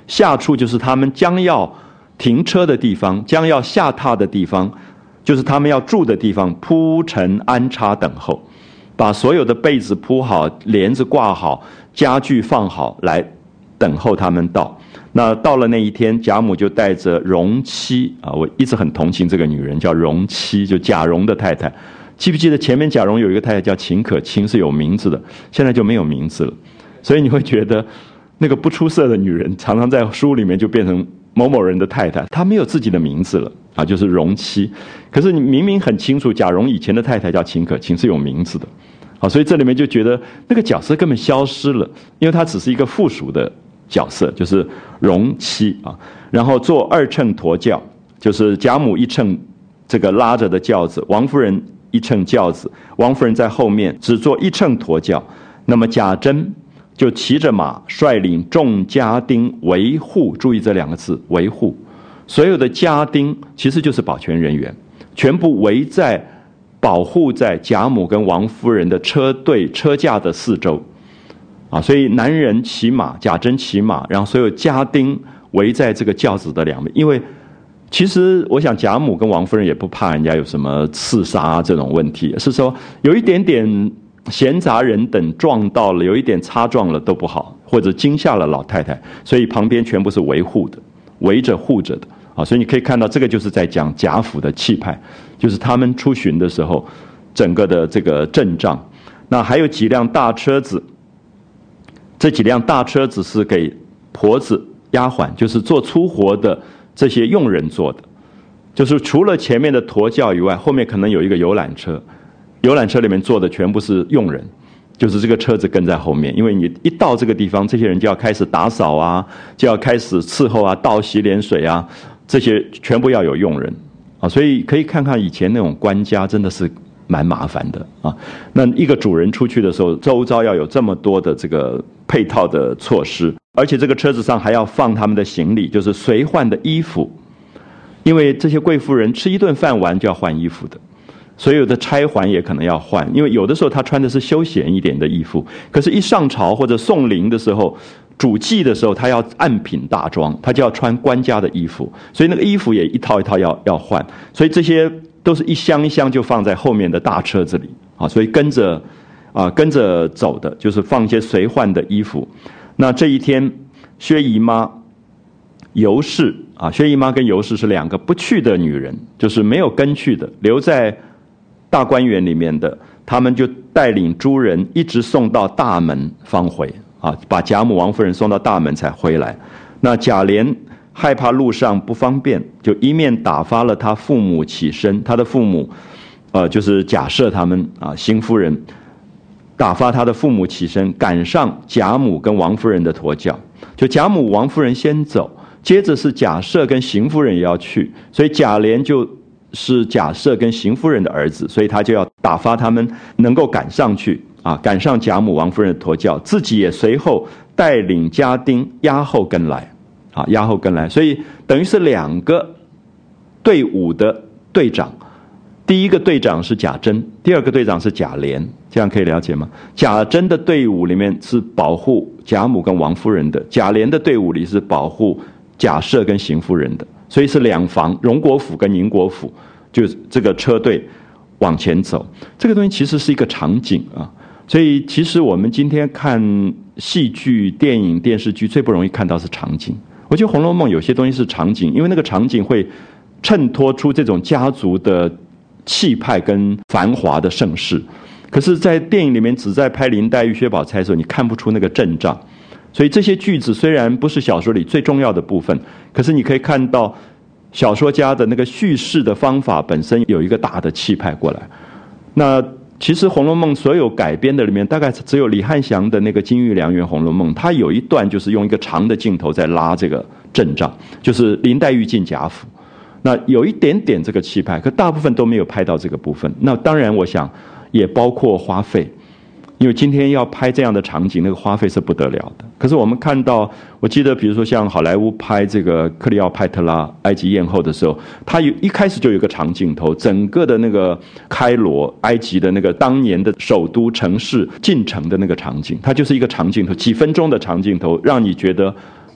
下处就是他们将要停车的地方，将要下榻的地方，就是他们要住的地方，铺陈安插等候，把所有的被子铺好，帘子挂好，家具放好，来等候他们到。那到了那一天，贾母就带着荣妻啊，我一直很同情这个女人，叫荣妻，就贾蓉的太太。记不记得前面贾蓉有一个太太叫秦可卿，是有名字的，现在就没有名字了。所以你会觉得那个不出色的女人，常常在书里面就变成某某人的太太，她没有自己的名字了啊，就是荣妻。可是你明明很清楚，贾蓉以前的太太叫秦可卿，是有名字的。好，所以这里面就觉得那个角色根本消失了，因为她只是一个附属的角色，就是荣妻啊。然后坐二乘驼轿，就是贾母一乘这个拉着的轿子，王夫人一乘轿子，王夫人在后面只坐一乘驼轿。那么贾珍就骑着马，率领众家丁维护，注意这两个字，维护。所有的家丁其实就是保全人员，全部围在保护在贾母跟王夫人的车队车架的四周啊，所以男人骑马，贾珍骑马，然后所有家丁围在这个轿子的两边。因为其实我想贾母跟王夫人也不怕人家有什么刺杀这种问题，是说有一点点闲杂人等撞到了，有一点擦撞了都不好，或者惊吓了老太太，所以旁边全部是维护的，围着护着的啊。所以你可以看到这个就是在讲贾府的气派，就是他们出巡的时候整个的这个阵仗。那还有几辆大车子，这几辆大车子是给婆子丫鬟，就是做粗活的这些佣人坐的，就是除了前面的驼轿以外，后面可能有一个游览车，游览车里面坐的全部是佣人，就是这个车子跟在后面。因为你一到这个地方，这些人就要开始打扫啊，就要开始伺候啊，倒洗脸水啊，这些全部要有佣人啊。所以可以看看以前那种官家真的是蛮麻烦的啊。那一个主人出去的时候，周遭要有这么多的这个配套的措施，而且这个车子上还要放他们的行李，就是随换的衣服，因为这些贵妇人吃一顿饭完就要换衣服的。所有的钗环也可能要换，因为有的时候他穿的是休闲一点的衣服，可是一上朝或者送灵的时候，主祭的时候，他要按品大装，他就要穿官家的衣服，所以那个衣服也一套一套要要换，所以这些都是一箱一箱就放在后面的大车子里啊，所以跟着啊跟着走的，就是放一些随换的衣服。那这一天，薛姨妈、尤氏啊，薛姨妈跟尤氏是两个不去的女人，就是没有跟去的，留在大观园里面的，他们就带领诸人一直送到大门方回啊，把贾母、王夫人送到大门才回来。那贾琏害怕路上不方便，就一面打发了他父母起身，他的父母，呃，就是贾赦他们啊，邢夫人打发他的父母起身，赶上贾母跟王夫人的驼轿，就贾母、王夫人先走，接着是贾赦跟邢夫人也要去，所以贾琏就是贾赦跟邢夫人的儿子，所以他就要打发他们能够赶上去啊，赶上贾母、王夫人的驼轿，自己也随后带领家丁押后跟来啊，押后跟来，所以等于是两个队伍的队长，第一个队长是贾珍，第二个队长是贾琏，这样可以了解吗？贾珍的队伍里面是保护贾母跟王夫人的，贾琏的队伍里是保护贾赦跟邢夫人的，所以是两防，荣国府跟宁国府，就这个车队往前走。这个东西其实是一个场景啊，所以其实我们今天看戏剧、电影、电视剧最不容易看到是场景。我觉得《红楼梦》有些东西是场景，因为那个场景会衬托出这种家族的气派跟繁华的盛世。可是在电影里面只在拍林黛玉、薛宝钗的时候，你看不出那个阵仗。所以这些句子虽然不是小说里最重要的部分，可是你可以看到小说家的那个叙事的方法本身有一个大的气派过来。那其实《红楼梦》所有改编的里面，大概只有李翰祥的那个《金玉良缘红楼梦》，它有一段就是用一个长的镜头在拉这个阵仗，就是林黛玉进贾府，那有一点点这个气派，可大部分都没有拍到这个部分。那当然我想也包括花费，因为今天要拍这样的场景，那个花费是不得了的。可是我们看到，我记得比如说像好莱坞拍这个克里奥派特拉埃及艳后的时候，它有一开始就有一个长镜头，整个的那个开罗埃及的那个当年的首都城市进城的那个场景，它就是一个长镜头，几分钟的长镜头，让你觉得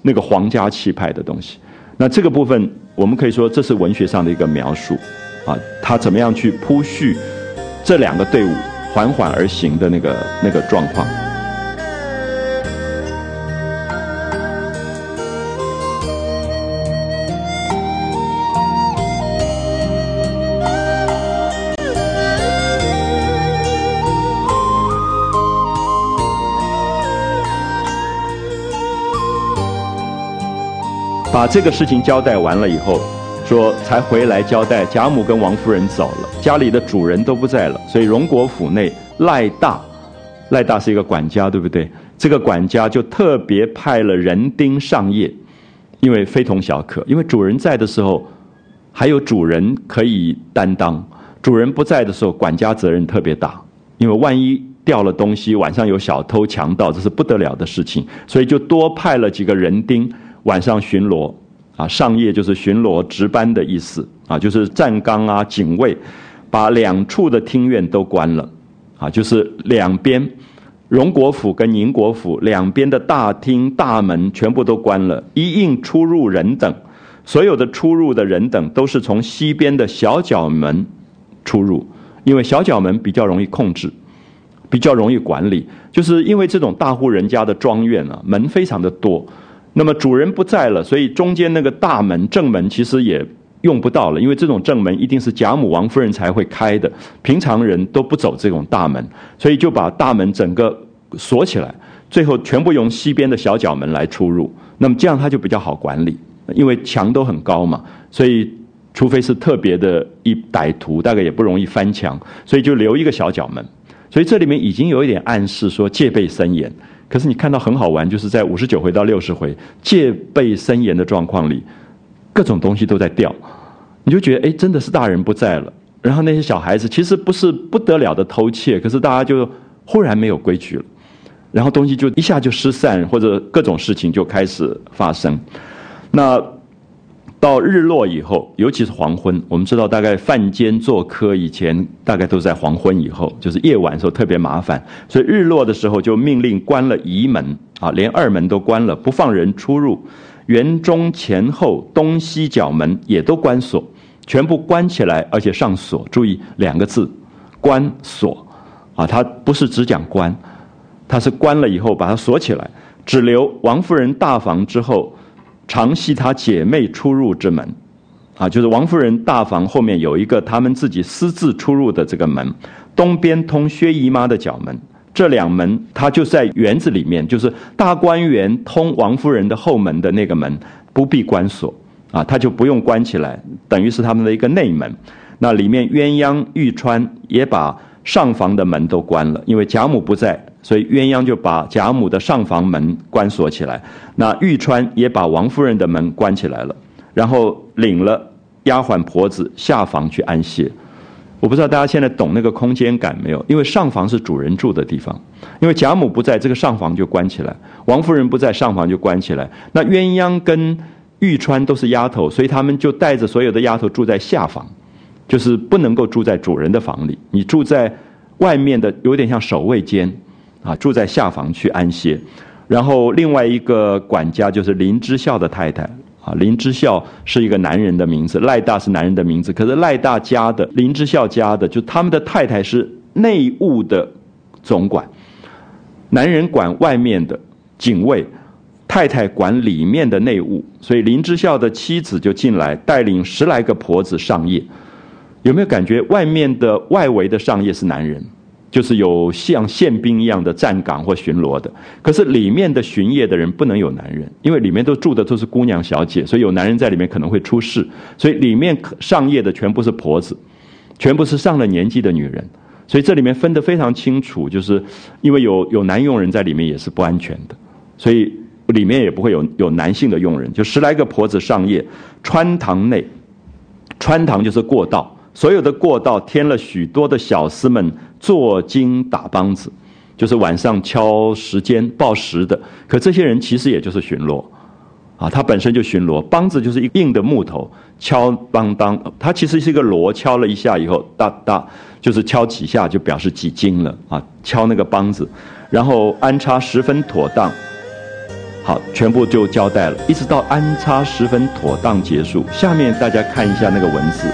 那个皇家气派的东西。那这个部分我们可以说这是文学上的一个描述啊，他怎么样去铺叙这两个队伍缓缓而行的那个那个状况。把这个事情交代完了以后，说才回来交代贾母跟王夫人走了，家里的主人都不在了，所以荣国府内赖大，赖大是一个管家，对不对？这个管家就特别派了人丁上夜，因为非同小可，因为主人在的时候还有主人可以担当，主人不在的时候管家责任特别大，因为万一掉了东西，晚上有小偷强盗，这是不得了的事情，所以就多派了几个人丁晚上巡逻啊，上夜就是巡逻值班的意思啊，就是站岗啊、警卫，把两处的厅院都关了啊，就是两边荣国府跟宁国府两边的大厅大门全部都关了，一应出入人等，所有的出入的人等都是从西边的小角门出入，因为小角门比较容易控制，比较容易管理，就是因为这种大户人家的庄院啊，门非常的多。那么主人不在了，所以中间那个大门正门其实也用不到了，因为这种正门一定是贾母王夫人才会开的，平常人都不走这种大门，所以就把大门整个锁起来，最后全部用西边的小角门来出入。那么这样它就比较好管理，因为墙都很高嘛，所以除非是特别的一歹徒，大概也不容易翻墙，所以就留一个小角门。所以这里面已经有一点暗示说戒备森严。可是你看到很好玩，就是在五十九回到六十回戒备森严的状况里，各种东西都在掉，你就觉得哎，真的是大人不在了，然后那些小孩子其实不是不得了的偷窃，可是大家就忽然没有规矩了，然后东西就一下就失散，或者各种事情就开始发生。那到日落以后，尤其是黄昏，我们知道大概饭间做客以前大概都在黄昏以后，就是夜晚的时候特别麻烦，所以日落的时候就命令关了仪门啊，连二门都关了，不放人出入，园中前后东西角门也都关锁，全部关起来，而且上锁。注意两个字，关锁啊，它不是只讲关，它是关了以后把它锁起来，只留王夫人大房之后常系她姐妹出入之门啊，就是王夫人大房后面有一个他们自己私自出入的这个门，东边通薛姨妈的角门，这两门它就在园子里面，就是大观园通王夫人的后门的那个门不必关锁啊，它就不用关起来，等于是他们的一个内门。那里面鸳鸯玉钏也把上房的门都关了，因为贾母不在，所以鸳鸯就把贾母的上房门关锁起来，那玉钏也把王夫人的门关起来了，然后领了丫鬟婆子下房去安歇。我不知道大家现在懂那个空间感没有？因为上房是主人住的地方，因为贾母不在，这个上房就关起来，王夫人不在，上房就关起来。那鸳鸯跟玉钏都是丫头，所以他们就带着所有的丫头住在下房，就是不能够住在主人的房里，你住在外面的有点像守卫间啊，住在下房去安歇。然后另外一个管家就是林之孝的太太啊，林之孝是一个男人的名字，赖大是男人的名字，可是赖大家的林之孝家的，就他们的太太是内务的总管，男人管外面的警卫，太太管里面的内务，所以林之孝的妻子就进来带领十来个婆子上夜。有没有感觉外面的外围的上夜是男人，就是有像宪兵一样的站岗或巡逻的，可是里面的巡夜的人不能有男人，因为里面都住的都是姑娘小姐，所以有男人在里面可能会出事，所以里面上夜的全部是婆子，全部是上了年纪的女人，所以这里面分得非常清楚，就是因为有有男佣人在里面也是不安全的，所以里面也不会有有男性的佣人，就十来个婆子上夜，穿堂内，穿堂就是过道，所有的过道添了许多的小厮们坐经打梆子，就是晚上敲时间报时的，可这些人其实也就是巡逻啊，他本身就巡逻，梆子就是一硬的木头，敲梆当，它其实是一个锣，敲了一下以后哒哒，就是敲几下就表示几经了啊，敲那个梆子，然后安插十分妥当， 好，全部就交代了，一直到安插十分妥当结束。下面大家看一下那个文字。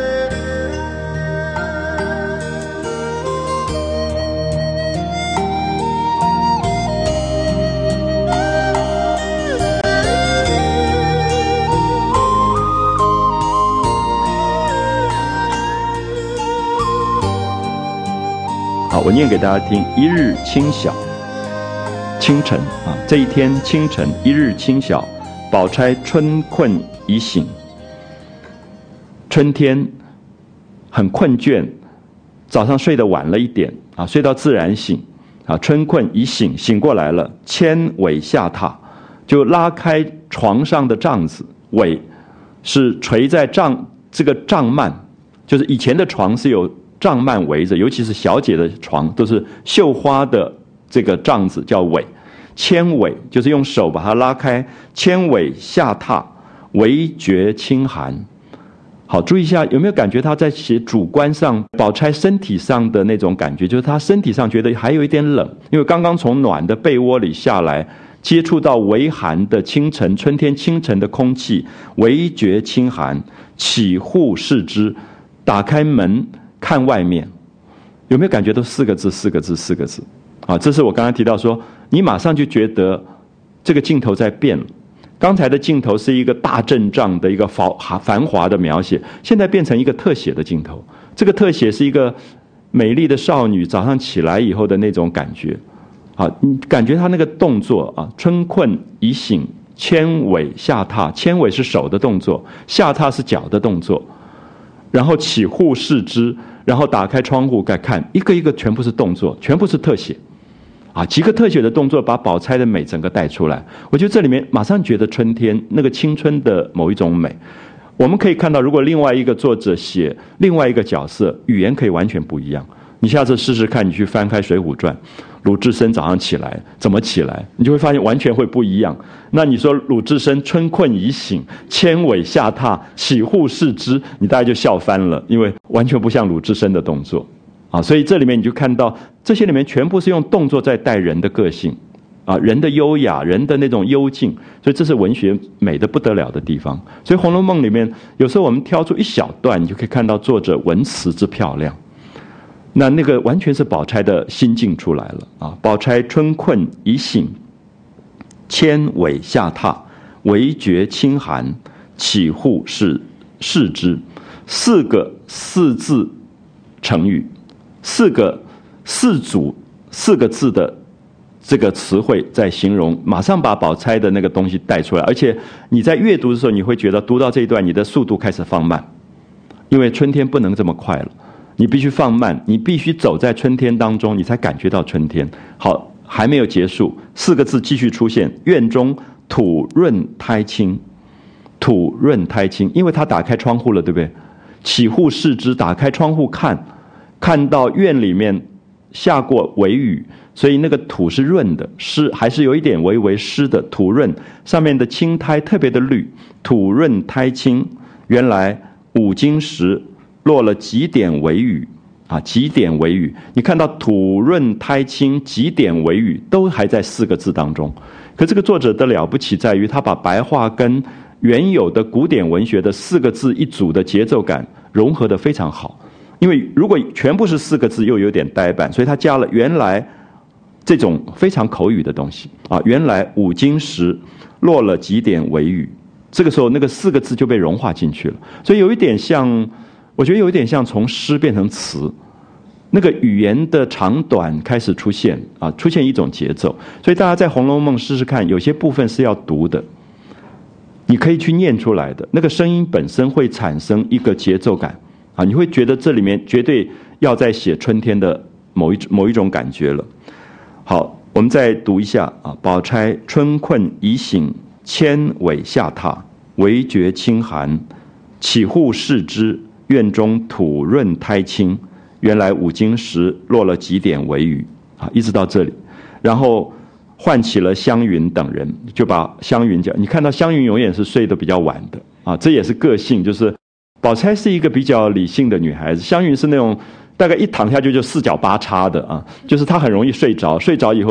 好，我念给大家听：一日清晓。清晨啊，这一天清晨，一日清晓，宝钗春困已醒。春天很困倦，早上睡得晚了一点啊，睡到自然醒啊，春困已醒，醒过来了，牵尾下榻，就拉开床上的帐子，尾是垂在帐这个帐幔，就是以前的床是有帐幔围着，尤其是小姐的床都是绣花的这个帐子叫尾。牵尾就是用手把它拉开，牵尾下榻，微觉清寒。好，注意一下，有没有感觉他在写主观上，宝钗身体上的那种感觉，就是她身体上觉得还有一点冷，因为刚刚从暖的被窝里下来，接触到微寒的清晨，春天清晨的空气，微觉清寒，起户视之，打开门看外面，有没有感觉都四个字，四个字，四个字？啊，这是我刚刚提到说，你马上就觉得这个镜头在变了。刚才的镜头是一个大阵仗的一个繁华的描写，现在变成一个特写的镜头。这个特写是一个美丽的少女早上起来以后的那种感觉。啊，你感觉她那个动作啊，春困已醒，牵尾下榻，牵尾是手的动作，下榻是脚的动作。然后起户视之，然后打开窗户再看，一个一个全部是动作，全部是特写。啊，几个特写的动作把宝钗的美整个带出来，我觉得这里面马上觉得春天那个青春的某一种美。我们可以看到，如果另外一个作者写另外一个角色，语言可以完全不一样。你下次试试看，你去翻开《水浒传》，鲁智深早上起来怎么起来，你就会发现完全会不一样。那你说鲁智深春困已醒，牵尾下榻，起户视之，你大概就笑翻了，因为完全不像鲁智深的动作。啊，所以这里面你就看到这些里面全部是用动作在带人的个性，啊，人的优雅，人的那种幽静，所以这是文学美的不得了的地方。所以《红楼梦》里面有时候我们挑出一小段，你就可以看到作者文辞之漂亮。那那个完全是宝钗的心境出来了啊！宝钗春困已醒，牵尾下榻，微觉清寒，起户视视之。四个四字成语。四个四组四个字的这个词汇在形容，马上把宝钗的那个东西带出来，而且你在阅读的时候，你会觉得读到这一段，你的速度开始放慢，因为春天不能这么快了，你必须放慢，你必须走在春天当中，你才感觉到春天。好，还没有结束，四个字继续出现：院中土润苔青，土润苔青，因为他打开窗户了，对不对？起户视之，打开窗户看。看到院里面下过微雨，所以那个土是润的，湿还是有一点微微湿的，土润，上面的青苔特别的绿，土润苔青。原来五更时落了几点微雨啊，几点微雨。你看到土润苔青，几点微雨，都还在四个字当中。可这个作者的了不起在于，他把白话跟原有的古典文学的四个字一组的节奏感融合得非常好。因为如果全部是四个字，又有点呆板，所以他加了原来这种非常口语的东西啊。原来五更时落了几点微雨，这个时候那个四个字就被融化进去了，所以有一点像，我觉得有一点像从诗变成词，那个语言的长短开始出现啊，出现一种节奏。所以大家在《红楼梦》试试看，有些部分是要读的，你可以去念出来的，那个声音本身会产生一个节奏感。啊，你会觉得这里面绝对要在写春天的某一某一种感觉了。好，我们再读一下啊，宝钗春困已醒，牵尾下榻，微觉清寒，起户视之，院中土润苔青。原来五更时落了几点微雨啊，一直到这里，然后唤起了湘云等人，就把湘云讲，你看到湘云永远是睡得比较晚的啊，这也是个性，就是。宝钗是一个比较理性的女孩子，湘云是那种大概一躺下去就四脚八叉的啊，就是她很容易睡着，睡着以后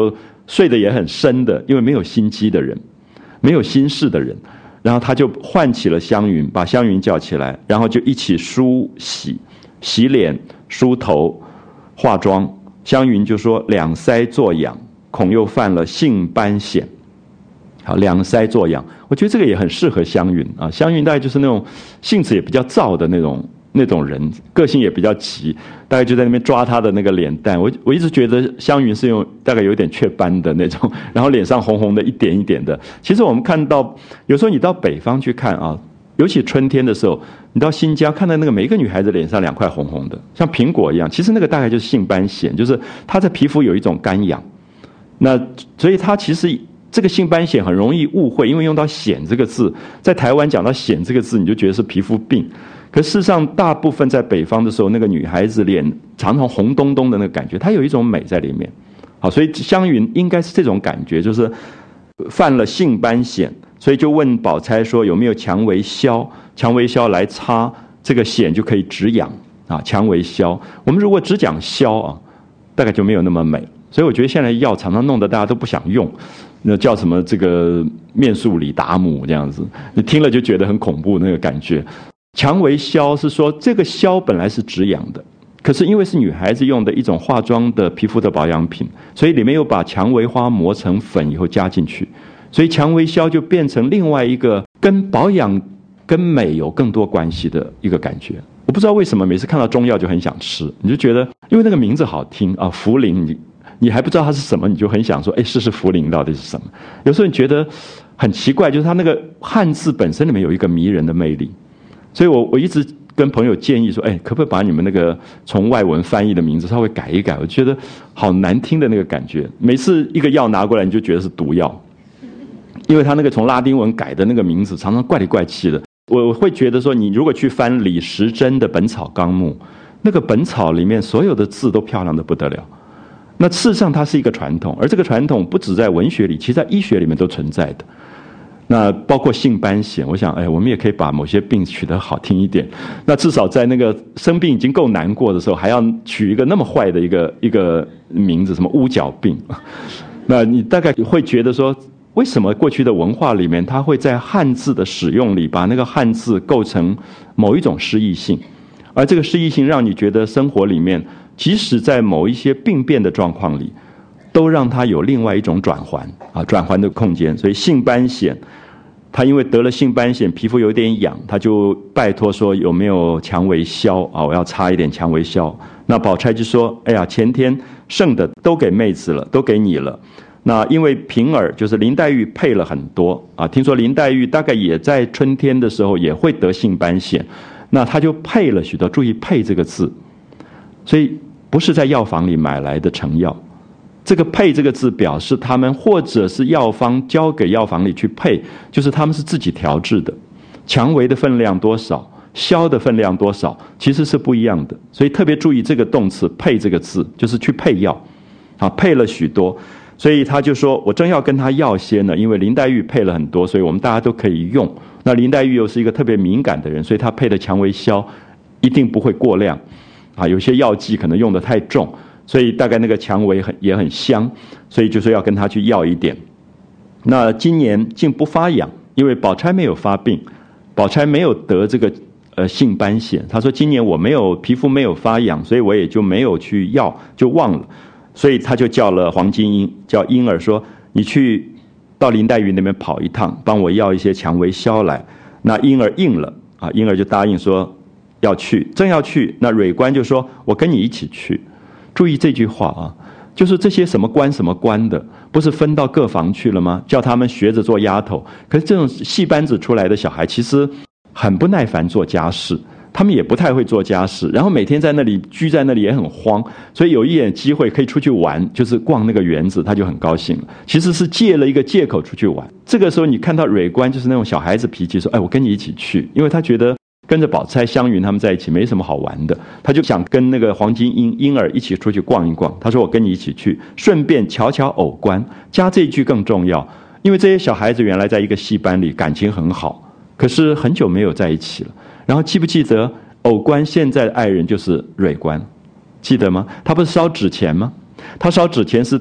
睡得也很深的，因为没有心机的人，没有心事的人。然后他就唤起了湘云，把湘云叫起来，然后就一起梳洗、洗脸、梳头、化妆。湘云就说：“两腮作痒，恐又犯了性斑癣。”好，两腮作痒，我觉得这个也很适合湘云啊。湘云大概就是那种性子也比较躁的那种那种人，个性也比较急，大概就在那边抓他的那个脸蛋。我我一直觉得湘云是用大概有点雀斑的那种，然后脸上红红的，一点一点的。其实我们看到，有时候你到北方去看啊，尤其春天的时候，你到新疆看到那个每一个女孩子脸上两块红红的，像苹果一样。其实那个大概就是性斑癣，就是她的皮肤有一种干痒。那所以她其实这个性斑癣很容易误会，因为用到癣这个字，在台湾讲到癣这个字，你就觉得是皮肤病。可事实上，大部分在北方的时候，那个女孩子脸常常红咚咚的那个感觉，她有一种美在里面。好，所以湘云应该是这种感觉，就是犯了性斑癣，所以就问宝钗说有没有蔷薇消，蔷薇消来擦这个癣就可以止痒啊。蔷薇消，我们如果只讲消啊，大概就没有那么美。所以我觉得现在药常常弄得大家都不想用，那叫什么这个面速里达姆这样子，你听了就觉得很恐怖那个感觉。蔷薇消是说这个消本来是止痒的，可是因为是女孩子用的一种化妆的皮肤的保养品，所以里面又把蔷薇花磨成粉以后加进去，所以蔷薇消就变成另外一个跟保养跟美有更多关系的一个感觉。我不知道为什么每次看到中药就很想吃，你就觉得因为那个名字好听啊，茯苓，你你还不知道它是什么，你就很想说，哎，试试茯苓到底是什么。有时候你觉得很奇怪，就是它那个汉字本身里面有一个迷人的魅力。所以我我一直跟朋友建议说，哎，可不可以把你们那个从外文翻译的名字稍微改一改？我觉得好难听的那个感觉，每次一个药拿过来你就觉得是毒药，因为他那个从拉丁文改的那个名字常常怪里怪气的。我会觉得说，你如果去翻李时珍的《本草纲目》，那个本草里面所有的字都漂亮的不得了。那事实上它是一个传统，而这个传统不只在文学里，其实在医学里面都存在的。那包括性斑癣，我想，哎，我们也可以把某些病取得好听一点。那至少在那个生病已经够难过的时候，还要取一个那么坏的一个一个名字，什么乌角病。那你大概会觉得说，为什么过去的文化里面，它会在汉字的使用里，把那个汉字构成某一种诗意性，而这个诗意性让你觉得生活里面，即使在某一些病变的状况里，都让它有另外一种转环啊，转环的空间。所以性斑癣，他因为得了性斑癣，皮肤有点痒，他就拜托说有没有蔷薇消啊，我要擦一点蔷薇消。那宝钗就说，哎呀，前天剩的都给妹子了，都给你了。那因为平儿就是林黛玉配了很多啊，听说林黛玉大概也在春天的时候也会得性斑癣，那他就配了许多，注意配这个字，所以不是在药房里买来的成药。这个配这个字表示他们或者是药方交给药房里去配，就是他们是自己调制的，蔷薇的分量多少，消的分量多少，其实是不一样的。所以特别注意这个动词配这个字，就是去配药啊，配了许多。所以他就说，我正要跟他要些呢，因为林黛玉配了很多，所以我们大家都可以用。那林黛玉又是一个特别敏感的人，所以她配的蔷薇消一定不会过量啊，有些药剂可能用得太重，所以大概那个蔷薇很也很香，所以就说要跟他去要一点。那今年竟不发痒，因为宝钗没有发病，宝钗没有得这个呃性斑癣，她说今年我没有皮肤没有发痒，所以我也就没有去要，就忘了。所以他就叫了黄金英，叫婴儿说，你去到林黛玉那边跑一趟，帮我要一些蔷薇消来。那婴儿应了啊，婴儿就答应说要去，正要去，那蕊官就说我跟你一起去。注意这句话啊，就是这些什么官什么官的，不是分到各房去了吗？叫他们学着做丫头。可是这种戏班子出来的小孩其实很不耐烦做家事，他们也不太会做家事，然后每天在那里居在那里也很慌，所以有一点机会可以出去玩，就是逛那个园子，他就很高兴了。其实是借了一个借口出去玩。这个时候你看到蕊官就是那种小孩子脾气，说哎，我跟你一起去，因为他觉得跟着宝钗湘云他们在一起没什么好玩的，他就想跟那个黄金英婴儿一起出去逛一逛。他说我跟你一起去，顺便瞧瞧偶官。加这一句更重要，因为这些小孩子原来在一个戏班里感情很好，可是很久没有在一起了。然后记不记得偶官现在的爱人就是蕊官，记得吗？他不是烧纸钱吗？他烧纸钱是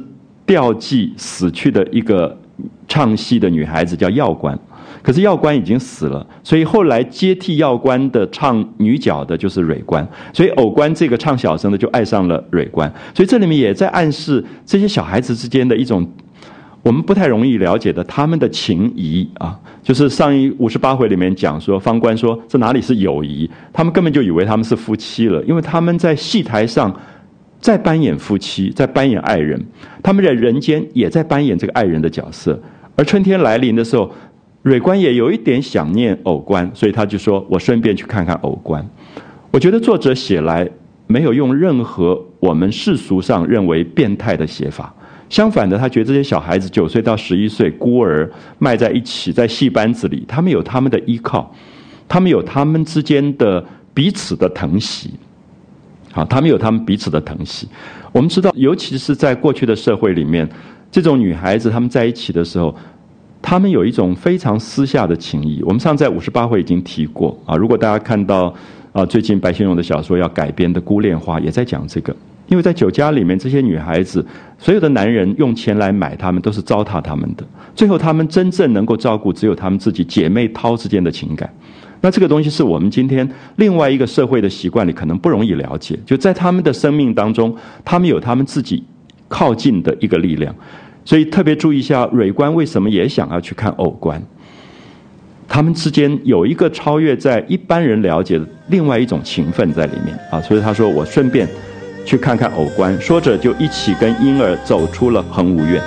吊祭死去的一个唱戏的女孩子叫药官，可是药官已经死了，所以后来接替药官的唱女角的就是蕊官，所以偶官这个唱小生的就爱上了蕊官，所以这里面也在暗示这些小孩子之间的一种我们不太容易了解的他们的情谊啊。就是上一五十八回里面讲说，方官说这哪里是友谊，他们根本就以为他们是夫妻了，因为他们在戏台上在扮演夫妻，在扮演爱人，他们在人间也在扮演这个爱人的角色。而春天来临的时候，蕊官也有一点想念偶官，所以他就说我顺便去看看偶官。我觉得作者写来没有用任何我们世俗上认为变态的写法，相反的，他觉得这些小孩子九岁到十一岁孤儿卖在一起，在戏班子里，他们有他们的依靠，他们有他们之间的彼此的疼惜。好，他们有他们彼此的疼惜。我们知道，尤其是在过去的社会里面，这种女孩子她们在一起的时候，她们有一种非常私下的情谊。我们上次在五十八回已经提过啊，如果大家看到啊最近白先勇的小说要改编的《孤恋花》，也在讲这个。因为在酒家里面，这些女孩子，所有的男人用钱来买她们，都是糟蹋她们的。最后，她们真正能够照顾，只有她们自己姐妹淘之间的情感。那这个东西是我们今天另外一个社会的习惯里可能不容易了解。就在他们的生命当中，他们有他们自己靠近的一个力量。所以特别注意一下，蕊官为什么也想要去看偶官？他们之间有一个超越在一般人了解的另外一种情分在里面啊。所以他说：“我顺便去看看偶官。”说着就一起跟婴儿走出了恒芜院。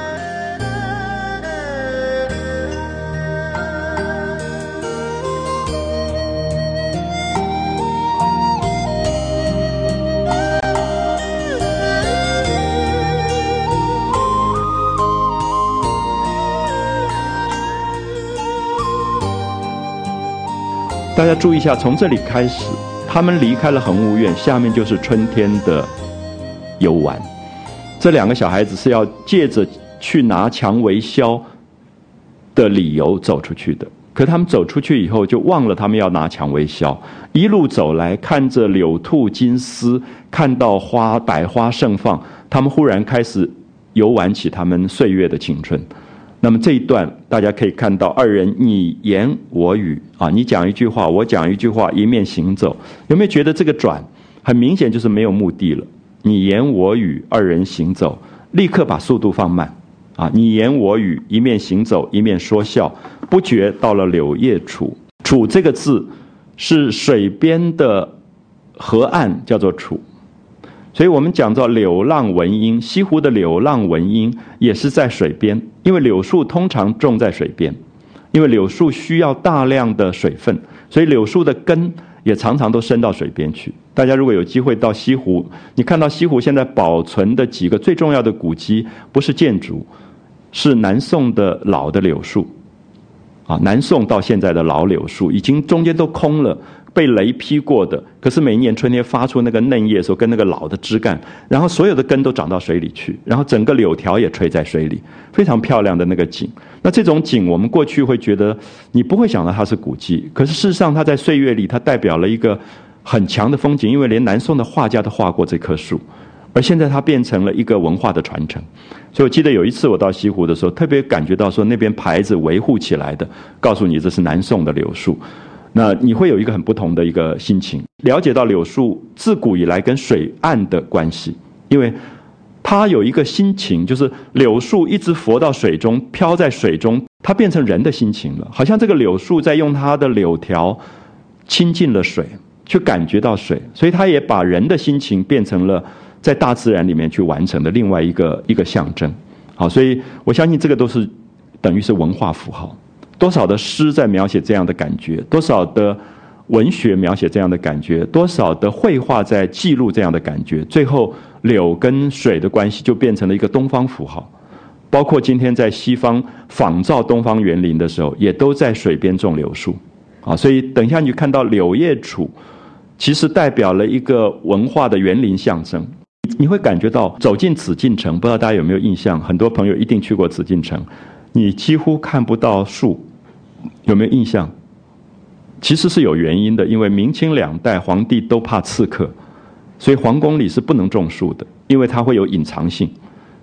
大家注意一下，从这里开始，他们离开了恒芜院，下面就是春天的游玩。这两个小孩子是要借着去拿蔷薇销的理由走出去的，可他们走出去以后就忘了他们要拿蔷薇销，一路走来，看着柳兔金丝，看到花百花盛放，他们忽然开始游玩起他们岁月的青春。那么这一段大家可以看到，二人你言我语啊，你讲一句话，我讲一句话，一面行走。有没有觉得这个转很明显就是没有目的了？你言我语，二人行走，立刻把速度放慢啊！你言我语，一面行走，一面说笑，不觉到了柳叶楚。楚这个字是水边的河岸，叫做楚。所以我们讲到柳浪闻莺，西湖的柳浪闻莺也是在水边，因为柳树通常种在水边，因为柳树需要大量的水分，所以柳树的根也常常都伸到水边去。大家如果有机会到西湖，你看到西湖现在保存的几个最重要的古迹，不是建筑，是南宋的老的柳树啊，南宋到现在的老柳树已经中间都空了，被雷劈过的，可是每一年春天发出那个嫩叶的时候，跟那个老的枝干，然后所有的根都长到水里去，然后整个柳条也垂在水里，非常漂亮的那个景。那这种景我们过去会觉得你不会想到它是古迹，可是事实上它在岁月里它代表了一个很强的风景，因为连南宋的画家都画过这棵树，而现在它变成了一个文化的传承。所以我记得有一次我到西湖的时候，特别感觉到说那边牌子维护起来的，告诉你这是南宋的柳树，那你会有一个很不同的一个心情，了解到柳树自古以来跟水岸的关系，因为它有一个心情，就是柳树一直浮到水中，飘在水中，它变成人的心情了，好像这个柳树在用它的柳条亲近了水，去感觉到水，所以它也把人的心情变成了在大自然里面去完成的另外一个一个象征。好，所以我相信这个都是等于是文化符号。多少的诗在描写这样的感觉，多少的文学描写这样的感觉，多少的绘画在记录这样的感觉，最后柳跟水的关系就变成了一个东方符号。包括今天在西方仿造东方园林的时候，也都在水边种柳树啊，所以等一下你看到柳叶楚，其实代表了一个文化的园林象征。你会感觉到走进紫禁城，不知道大家有没有印象，很多朋友一定去过紫禁城，你几乎看不到树，有没有印象？其实是有原因的，因为明清两代皇帝都怕刺客，所以皇宫里是不能种树的，因为它会有隐藏性。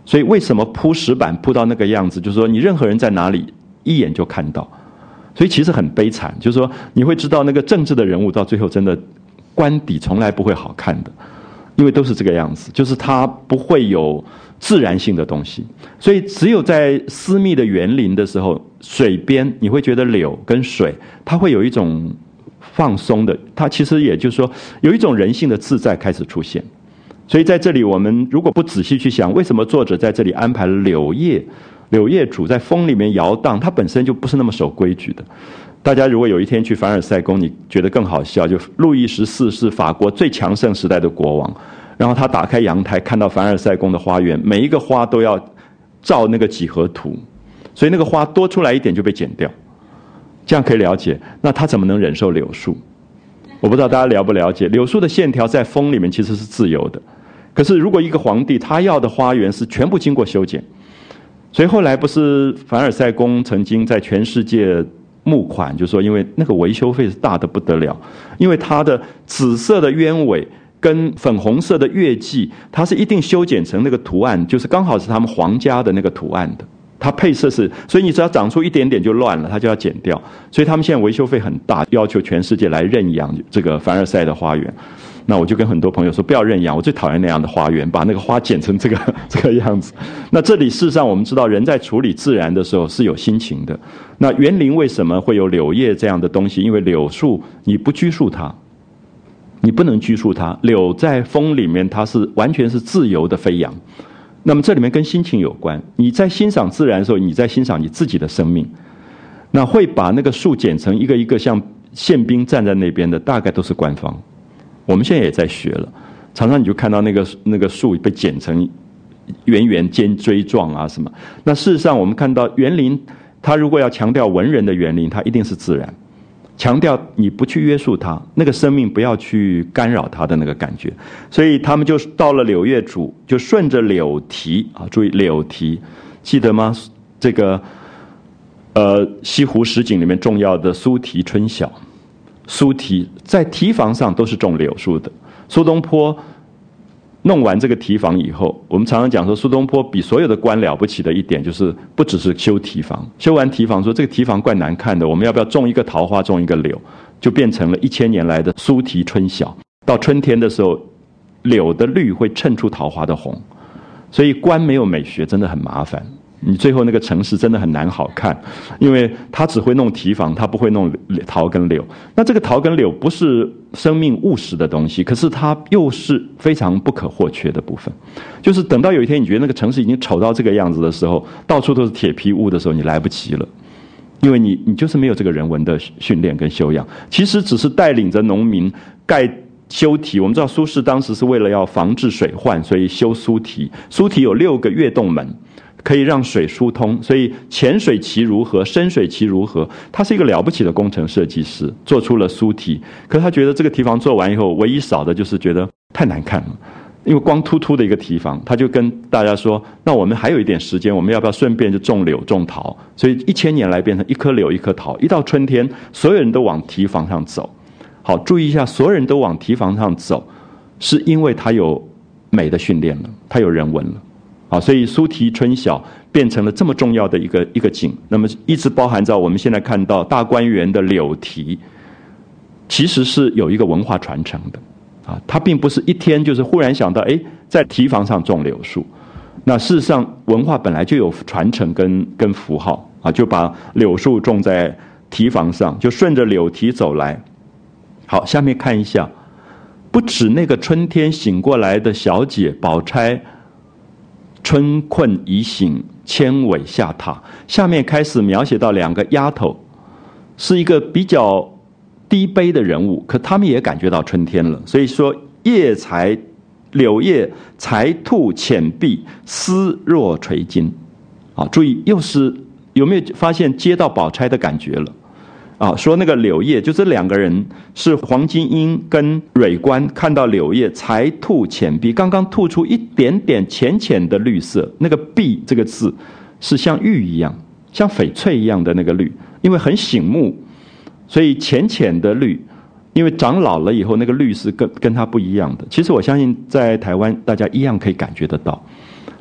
所以为什么铺石板铺到那个样子，就是说你任何人在哪里一眼就看到，所以其实很悲惨，就是说你会知道那个政治的人物到最后真的官邸从来不会好看的，因为都是这个样子，就是它不会有自然性的东西。所以只有在私密的园林的时候，水边你会觉得柳跟水它会有一种放松的，它其实也就是说有一种人性的自在开始出现。所以在这里我们如果不仔细去想，为什么作者在这里安排了柳叶，柳叶主在风里面摇荡，它本身就不是那么守规矩的。大家如果有一天去凡尔赛宫，你觉得更好笑，就路易十四是法国最强盛时代的国王，然后他打开阳台看到凡尔赛宫的花园，每一个花都要照那个几何图，所以那个花多出来一点就被剪掉，这样可以了解那他怎么能忍受柳树。我不知道大家了不了解，柳树的线条在风里面其实是自由的，可是如果一个皇帝他要的花园是全部经过修剪，所以后来不是凡尔赛宫曾经在全世界募款，就是说因为那个维修费是大得不得了，因为它的紫色的鸢尾跟粉红色的月季，它是一定修剪成那个图案，就是刚好是他们皇家的那个图案的，它配色是，所以你只要长出一点点就乱了，它就要剪掉。所以他们现在维修费很大，要求全世界来认养这个凡尔赛的花园。那我就跟很多朋友说，不要认养，我最讨厌那样的花园，把那个花剪成这个这个样子。那这里事实上我们知道，人在处理自然的时候是有心情的。那园林为什么会有柳叶这样的东西？因为柳树你不拘束它，你不能拘束它，柳在风里面它是完全是自由的飞扬。那么这里面跟心情有关，你在欣赏自然的时候，你在欣赏你自己的生命。那会把那个树剪成一个一个像宪兵站在那边的，大概都是官方。我们现在也在学了，常常你就看到那个那个树被剪成圆圆尖锥状啊什么。那事实上我们看到园林，它如果要强调文人的园林，它一定是自然，强调你不去约束它，那个生命不要去干扰它的那个感觉。所以他们就到了柳叶渚，就顺着柳堤啊，注意柳堤，记得吗？这个呃西湖十景里面重要的苏堤春晓，苏堤在堤防上都是种柳树的。苏东坡弄完这个堤防以后，我们常常讲说苏东坡比所有的官了不起的一点就是不只是修堤防，修完堤防说这个堤防怪难看的，我们要不要种一个桃花种一个柳，就变成了一千年来的苏堤春晓。到春天的时候，柳的绿会衬出桃花的红。所以官没有美学真的很麻烦，你最后那个城市真的很难好看，因为他只会弄堤防，他不会弄桃跟柳。那这个桃跟柳不是生命务实的东西，可是它又是非常不可或缺的部分。就是等到有一天你觉得那个城市已经丑到这个样子的时候，到处都是铁皮屋的时候，你来不及了，因为你你就是没有这个人文的训练跟修养。其实只是带领着农民盖修堤。我们知道苏轼当时是为了要防治水患，所以修苏堤。苏堤有六个跃动门，可以让水疏通，所以浅水其如何，深水其如何。他是一个了不起的工程设计师，做出了苏堤。可是他觉得这个堤防做完以后，唯一少的就是觉得太难看了，因为光秃秃的一个堤防。他就跟大家说，那我们还有一点时间，我们要不要顺便就种柳种桃。所以一千年来变成一棵柳一棵桃。一到春天，所有人都往堤防上走。好，注意一下，所有人都往堤防上走，是因为他有美的训练了，他有人文了。好，所以苏堤春晓变成了这么重要的一个一个景。那么一直包含着我们现在看到大观园的柳堤，其实是有一个文化传承的啊，它并不是一天就是忽然想到，哎，在堤防上种柳树。那事实上，文化本来就有传承跟跟符号啊，就把柳树种在堤防上，就顺着柳堤走来。好，下面看一下，不止那个春天醒过来的小姐，宝钗春困已醒，千尾下榻。下面开始描写到两个丫头，是一个比较低卑的人物，可他们也感觉到春天了。所以说，叶才柳叶才吐浅碧，丝若垂金。啊，注意，又是有没有发现接到宝钗的感觉了？啊，说那个柳叶，就这两个人是黄金英跟蕊官，看到柳叶才吐浅碧，刚刚吐出一点点浅浅的绿色。那个碧这个字是像玉一样，像翡翠一样的那个绿，因为很醒目，所以浅浅的绿。因为长老了以后，那个绿是跟跟它不一样的。其实我相信在台湾大家一样可以感觉得到。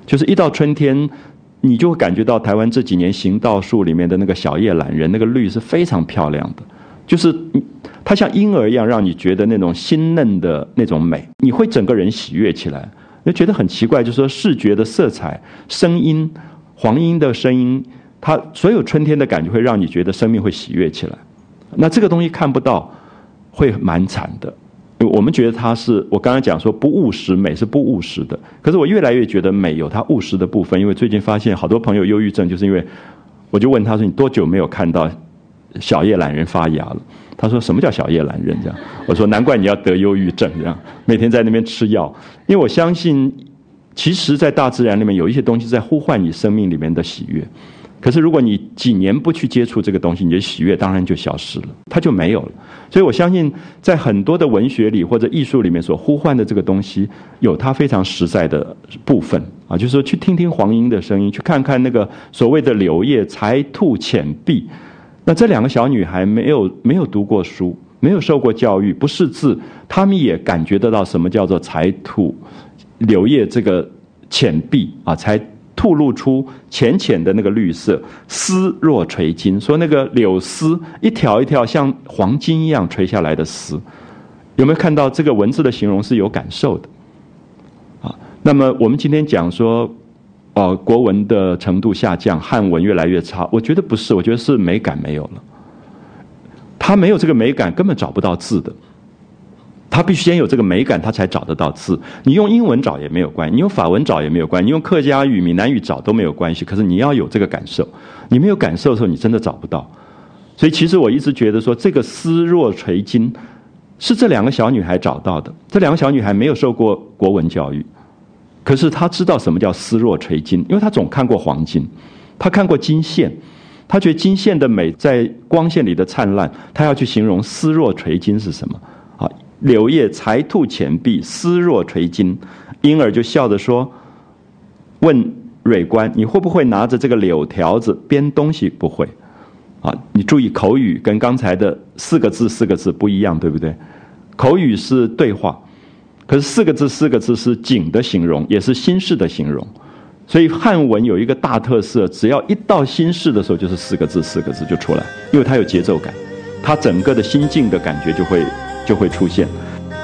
就是一到春天，你就会感觉到台湾这几年行道树里面的那个小叶懒人，那个绿是非常漂亮的，就是它像婴儿一样，让你觉得那种新嫩的那种美，你会整个人喜悦起来。就觉得很奇怪，就是说视觉的色彩、声音、黄莺的声音，它所有春天的感觉会让你觉得生命会喜悦起来。那这个东西看不到，会蛮惨的。我们觉得它是，我刚才讲说不务实，美是不务实的。可是我越来越觉得美有它务实的部分，因为最近发现好多朋友忧郁症，就是因为我就问他说：“你多久没有看到小叶懒人发芽了？”他说：“什么叫小叶懒人？”这样，我说：“难怪你要得忧郁症，这样每天在那边吃药。”因为我相信，其实，在大自然里面有一些东西在呼唤你生命里面的喜悦。可是如果你几年不去接触这个东西，你的喜悦当然就消失了，它就没有了。所以我相信，在很多的文学里或者艺术里面所呼唤的这个东西，有它非常实在的部分啊，就是说去听听黄莺的声音，去看看那个所谓的柳叶才吐浅碧。那这两个小女孩没有没有读过书，没有受过教育，不识字，她们也感觉得到什么叫做才吐柳叶这个浅碧啊，才吐露出浅浅的那个绿色，丝若垂金，说那个柳丝一条一条像黄金一样垂下来的丝，有没有看到这个文字的形容是有感受的啊？那么我们今天讲说，呃，国文的程度下降，汉文越来越差，我觉得不是，我觉得是美感没有了。他没有这个美感，根本找不到字的。他必须先有这个美感，他才找得到字。你用英文找也没有关系，你用法文找也没有关系，你用客家语、闽南语找都没有关系。可是你要有这个感受，你没有感受的时候，你真的找不到。所以其实我一直觉得说，这个丝若垂金是这两个小女孩找到的。这两个小女孩没有受过国文教育，可是她知道什么叫丝若垂金，因为她总看过黄金，她看过金线，她觉得金线的美在光线里的灿烂，她要去形容丝若垂金是什么。好，柳叶才吐浅碧，丝若垂金。婴儿就笑着说：“问蕊官，你会不会拿着这个柳条子编东西？”不会。啊，你注意口语跟刚才的四个字四个字不一样，对不对？口语是对话，可是四个字四个字是景的形容，也是心事的形容。所以汉文有一个大特色，只要一到心事的时候，就是四个字四个字就出来，因为它有节奏感，它整个的心境的感觉就会就会出现。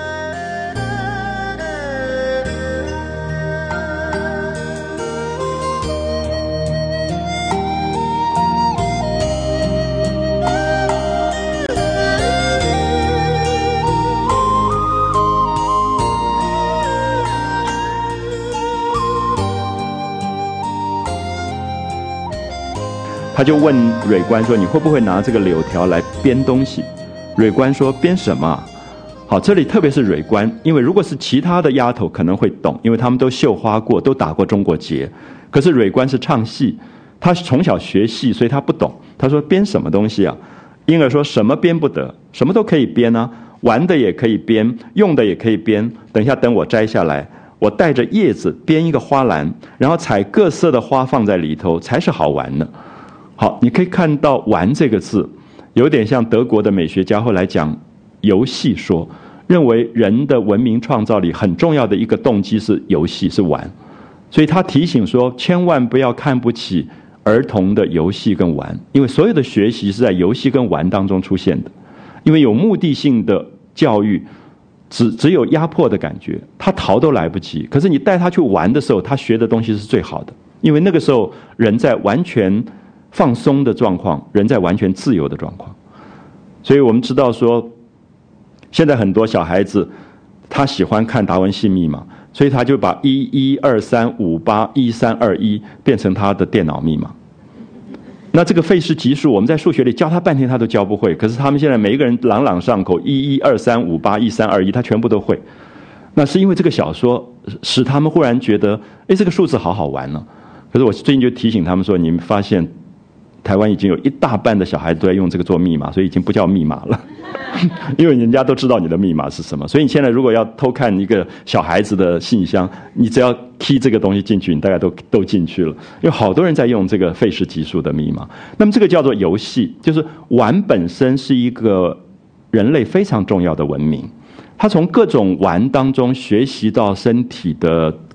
他就问蕊官说：“你会不会拿这个柳条来编东西？”蕊官说：“编什么啊？”好，这里特别是蕊官，因为如果是其他的丫头可能会懂，因为他们都绣花过，都打过中国结。可是蕊官是唱戏，他从小学戏，所以他不懂。他说：“编什么东西啊？”婴儿说：“什么编不得？什么都可以编啊，玩的也可以编，用的也可以编。等一下，等我摘下来，我带着叶子编一个花篮，然后采各色的花放在里头，才是好玩呢。”好，你可以看到“玩”这个字，有点像德国的美学家后来讲游戏说，认为人的文明创造里很重要的一个动机是游戏，是玩。所以他提醒说，千万不要看不起儿童的游戏跟玩，因为所有的学习是在游戏跟玩当中出现的。因为有目的性的教育，只只有压迫的感觉，他逃都来不及。可是你带他去玩的时候，他学的东西是最好的，因为那个时候人在完全放松的状况，人在完全自由的状况。所以我们知道说，现在很多小孩子他喜欢看达文西密码，所以他就把一一二三五八一三二一变成他的电脑密码。那这个费氏级数，我们在数学里教他半天他都教不会，可是他们现在每一个人朗朗上口，一一二三五八一三二一他全部都会。那是因为这个小说使他们忽然觉得，哎，这个数字好好玩呢。可是我最近就提醒他们说，你们发现台湾已经有一大半的小孩子都在用这个做密码，所以已经不叫密码了，因为人家都知道你的密码是什么。所以你现在如果要偷看一个小孩子的信箱，你只要 key 这个东西进去，你大概都都进去了。因为好多人在用这个费氏级数的密码。那么这个叫做游戏，就是玩本身是一个人类非常重要的文明。他从各种玩当中学习到身体的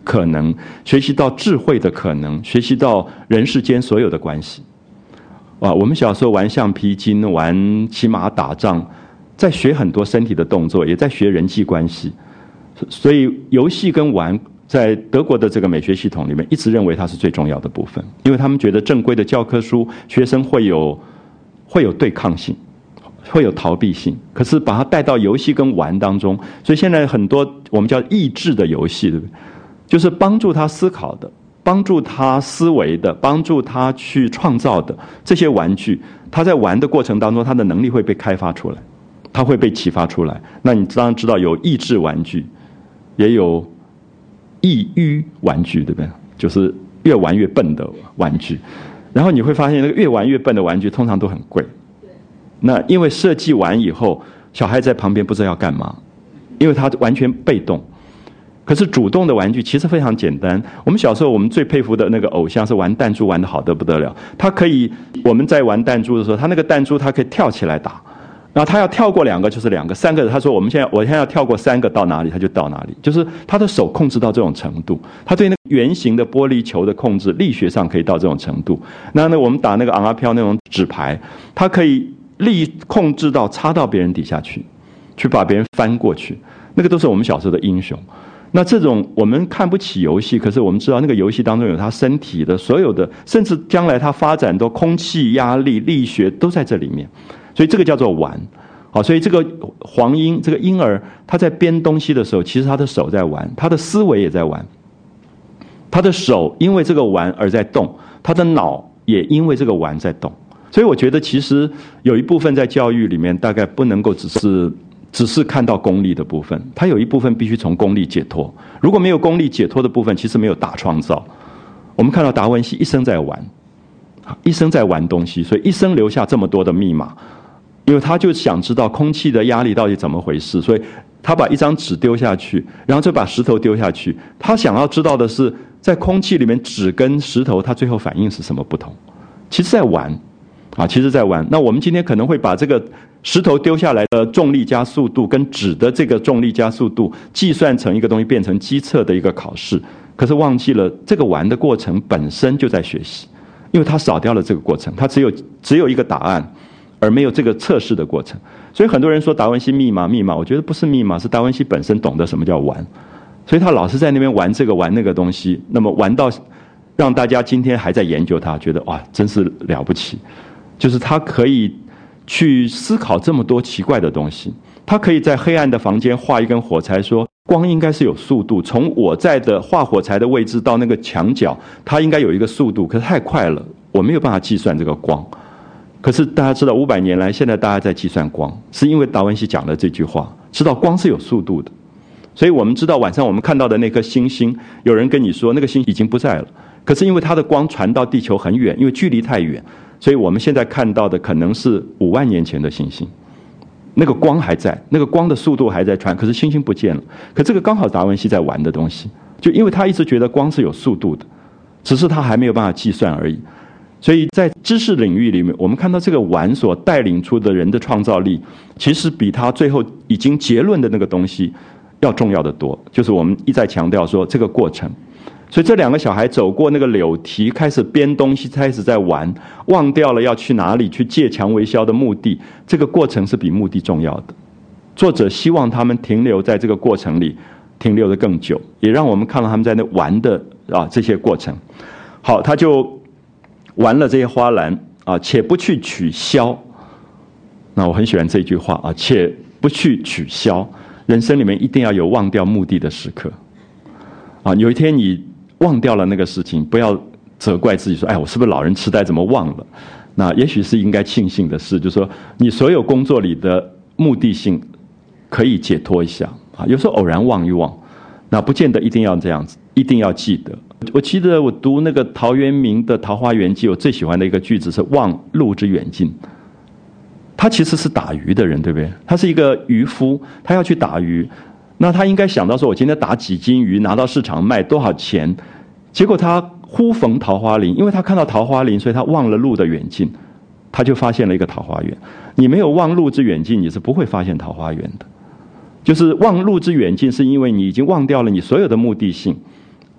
可能，学习到智慧的可能，学习到人世间所有的关系。啊，我们小时候玩橡皮筋，玩骑马打仗，在学很多身体的动作，也在学人际关系。所以游戏跟玩在德国的这个美学系统里面一直认为它是最重要的部分，因为他们觉得正规的教科书学生会有会有对抗性，会有逃避性，可是把它带到游戏跟玩当中，所以现在很多我们叫益智的游戏，对不对？就是帮助他思考的，帮助他思维的，帮助他去创造的这些玩具，他在玩的过程当中，他的能力会被开发出来，他会被启发出来。那你当然知道有益智玩具，也有抑郁玩具，对不对？就是越玩越笨的玩具。然后你会发现，那个越玩越笨的玩具通常都很贵。那因为设计完以后，小孩在旁边不知道要干嘛，因为他完全被动。可是主动的玩具其实非常简单。我们小时候，我们最佩服的那个偶像是玩弹珠玩得好得不得了。他可以，我们在玩弹珠的时候，他那个弹珠他可以跳起来打。然后他要跳过两个就是两个，三个他说我们现在我现在要跳过三个到哪里他就到哪里，就是他的手控制到这种程度，他对那个圆形的玻璃球的控制力学上可以到这种程度。那呢我们打那个昂啊飘那种纸牌，他可以力控制到插到别人底下去，去把别人翻过去，那个都是我们小时候的英雄。那这种我们看不起游戏，可是我们知道那个游戏当中有他身体的所有的，甚至将来他发展到空气压力力学都在这里面。所以这个叫做玩，好，所以这个黄莺这个婴儿他在编东西的时候，其实他的手在玩，他的思维也在玩，他的手因为这个玩而在动，他的脑也因为这个玩在动。所以我觉得其实有一部分在教育里面大概不能够只是只是看到功利的部分，它有一部分必须从功利解脱。如果没有功利解脱的部分，其实没有大创造。我们看到达文西一生在玩，一生在玩东西，所以一生留下这么多的密码。因为他就想知道空气的压力到底怎么回事，所以他把一张纸丢下去，然后就把石头丢下去。他想要知道的是，在空气里面纸跟石头它最后反应是什么不同。其实在玩啊，其实在玩。那我们今天可能会把这个石头丢下来的重力加速度跟纸的这个重力加速度计算成一个东西，变成机测的一个考试，可是忘记了这个玩的过程本身就在学习，因为他少掉了这个过程，他只有只有一个答案，而没有这个测试的过程。所以很多人说达文西密码密码，我觉得不是密码，是达文西本身懂得什么叫玩，所以他老是在那边玩这个玩那个东西，那么玩到让大家今天还在研究他，觉得哇真是了不起。就是他可以去思考这么多奇怪的东西，他可以在黑暗的房间画一根火柴，说光应该是有速度，从我在的画火柴的位置到那个墙角，它应该有一个速度，可是太快了，我没有办法计算这个光。可是大家知道五百年来现在大家在计算光，是因为达文西讲了这句话，知道光是有速度的。所以我们知道晚上我们看到的那颗星星，有人跟你说那个星已经不在了，可是因为它的光传到地球很远，因为距离太远，所以我们现在看到的可能是五万年前的星星，那个光还在，那个光的速度还在传，可是星星不见了。可这个刚好达文西在玩的东西，就因为他一直觉得光是有速度的，只是他还没有办法计算而已。所以在知识领域里面，我们看到这个玩所带领出的人的创造力，其实比他最后已经结论的那个东西要重要的多。就是我们一再强调说这个过程。所以这两个小孩走过那个柳堤，开始编东西，开始在玩，忘掉了要去哪里，去借强为销的目的。这个过程是比目的重要的。作者希望他们停留在这个过程里，停留得更久，也让我们看到他们在那玩的啊这些过程。好，他就玩了这些花篮啊，且不去取消。那我很喜欢这句话啊，且不去取消。人生里面一定要有忘掉目的的时刻啊。有一天你忘掉了那个事情，不要责怪自己说，哎，我是不是老人痴呆怎么忘了。那也许是应该庆幸的事，就是说你所有工作里的目的性可以解脱一下啊。有时候偶然忘一忘，那不见得一定要这样子，一定要记得。我记得我读那个陶渊明的《桃花源记》，我最喜欢的一个句子是望路之远近。他其实是打鱼的人，对不对？他是一个渔夫，他要去打鱼，那他应该想到说，我今天打几斤鱼拿到市场卖多少钱。结果他忽逢桃花林，因为他看到桃花林，所以他忘了路的远近，他就发现了一个桃花源。你没有望路之远近，你是不会发现桃花源的。就是望路之远近，是因为你已经忘掉了你所有的目的性，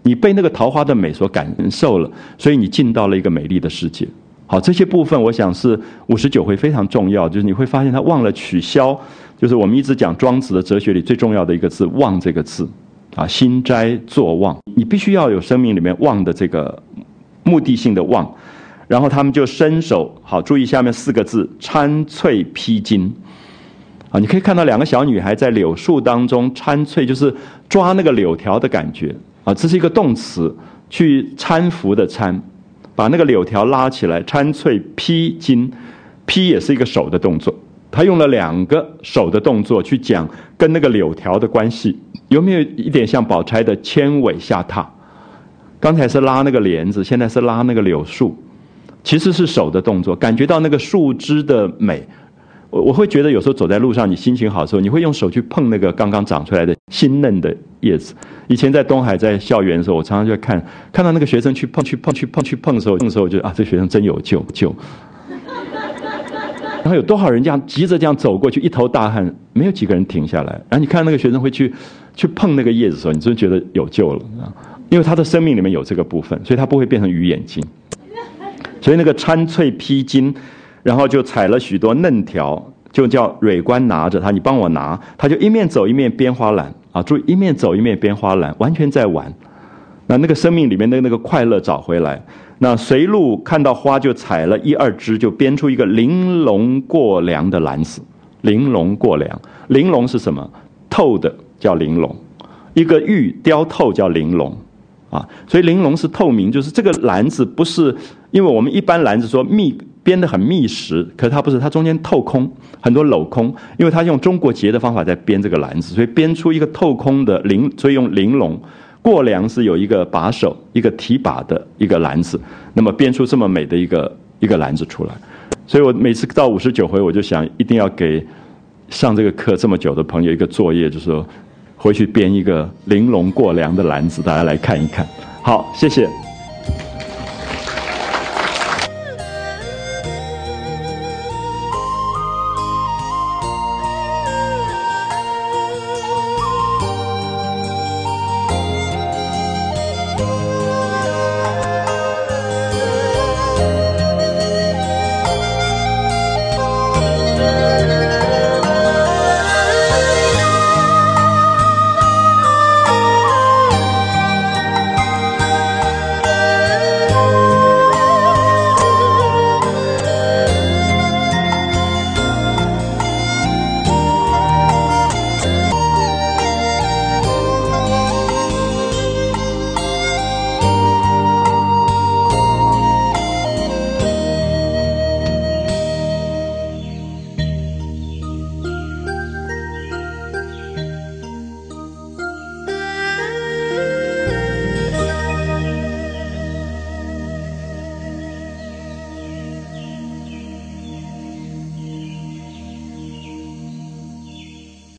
你被那个桃花的美所感受了，所以你进到了一个美丽的世界。好，这些部分我想是五十九回非常重要，就是你会发现他忘了取消，就是我们一直讲庄子的哲学里最重要的一个字“忘”这个字，啊，心斋作忘，你必须要有生命里面忘的这个目的性的忘。然后他们就伸手，好，注意下面四个字“参翠披荆”，啊，你可以看到两个小女孩在柳树当中参翠，就是抓那个柳条的感觉，啊，这是一个动词，去搀扶的搀。把那个柳条拉起来，参翠披荆，披也是一个手的动作，他用了两个手的动作去讲跟那个柳条的关系，有没有一点像宝钗的千尾下榻？刚才是拉那个帘子，现在是拉那个柳树，其实是手的动作，感觉到那个树枝的美。我我会觉得有时候走在路上，你心情好的时候，你会用手去碰那个刚刚长出来的新嫩的叶子。以前在东海在校园的时候，我常常就会看看到那个学生去碰去碰去碰去碰的时候，那时候我觉得啊，这学生真有救救。然后有多少人这样急着这样走过去，一头大汗，没有几个人停下来。然后你看那个学生会去去碰那个叶子的时候，你真的觉得有救了，因为他的生命里面有这个部分，所以他不会变成鱼眼睛。所以那个参翠披荆。然后就采了许多嫩条，就叫蕊官拿着它，你帮我拿，他就一面走一面编花篮啊，注意一面走一面编花篮，完全在玩。那那个生命里面的那个快乐找回来。那随路看到花就采了一二枝，就编出一个玲珑过梁的篮子。玲珑过梁，玲珑是什么？透的叫玲珑，一个玉雕透叫玲珑。啊，所以玲珑是透明，就是这个篮子不是，因为我们一般篮子说密编得很密实，可是它不是，它中间透空，很多镂空，因为它用中国结的方法在编这个篮子，所以编出一个透空的玲，所以用玲珑。过梁是有一个把手，一个提把的一个篮子，那么编出这么美的一个一个篮子出来。所以我每次到五十九回，我就想一定要给上这个课这么久的朋友一个作业，就是说回去编一个玲珑过梁的篮子，大家来看一看。好，谢谢。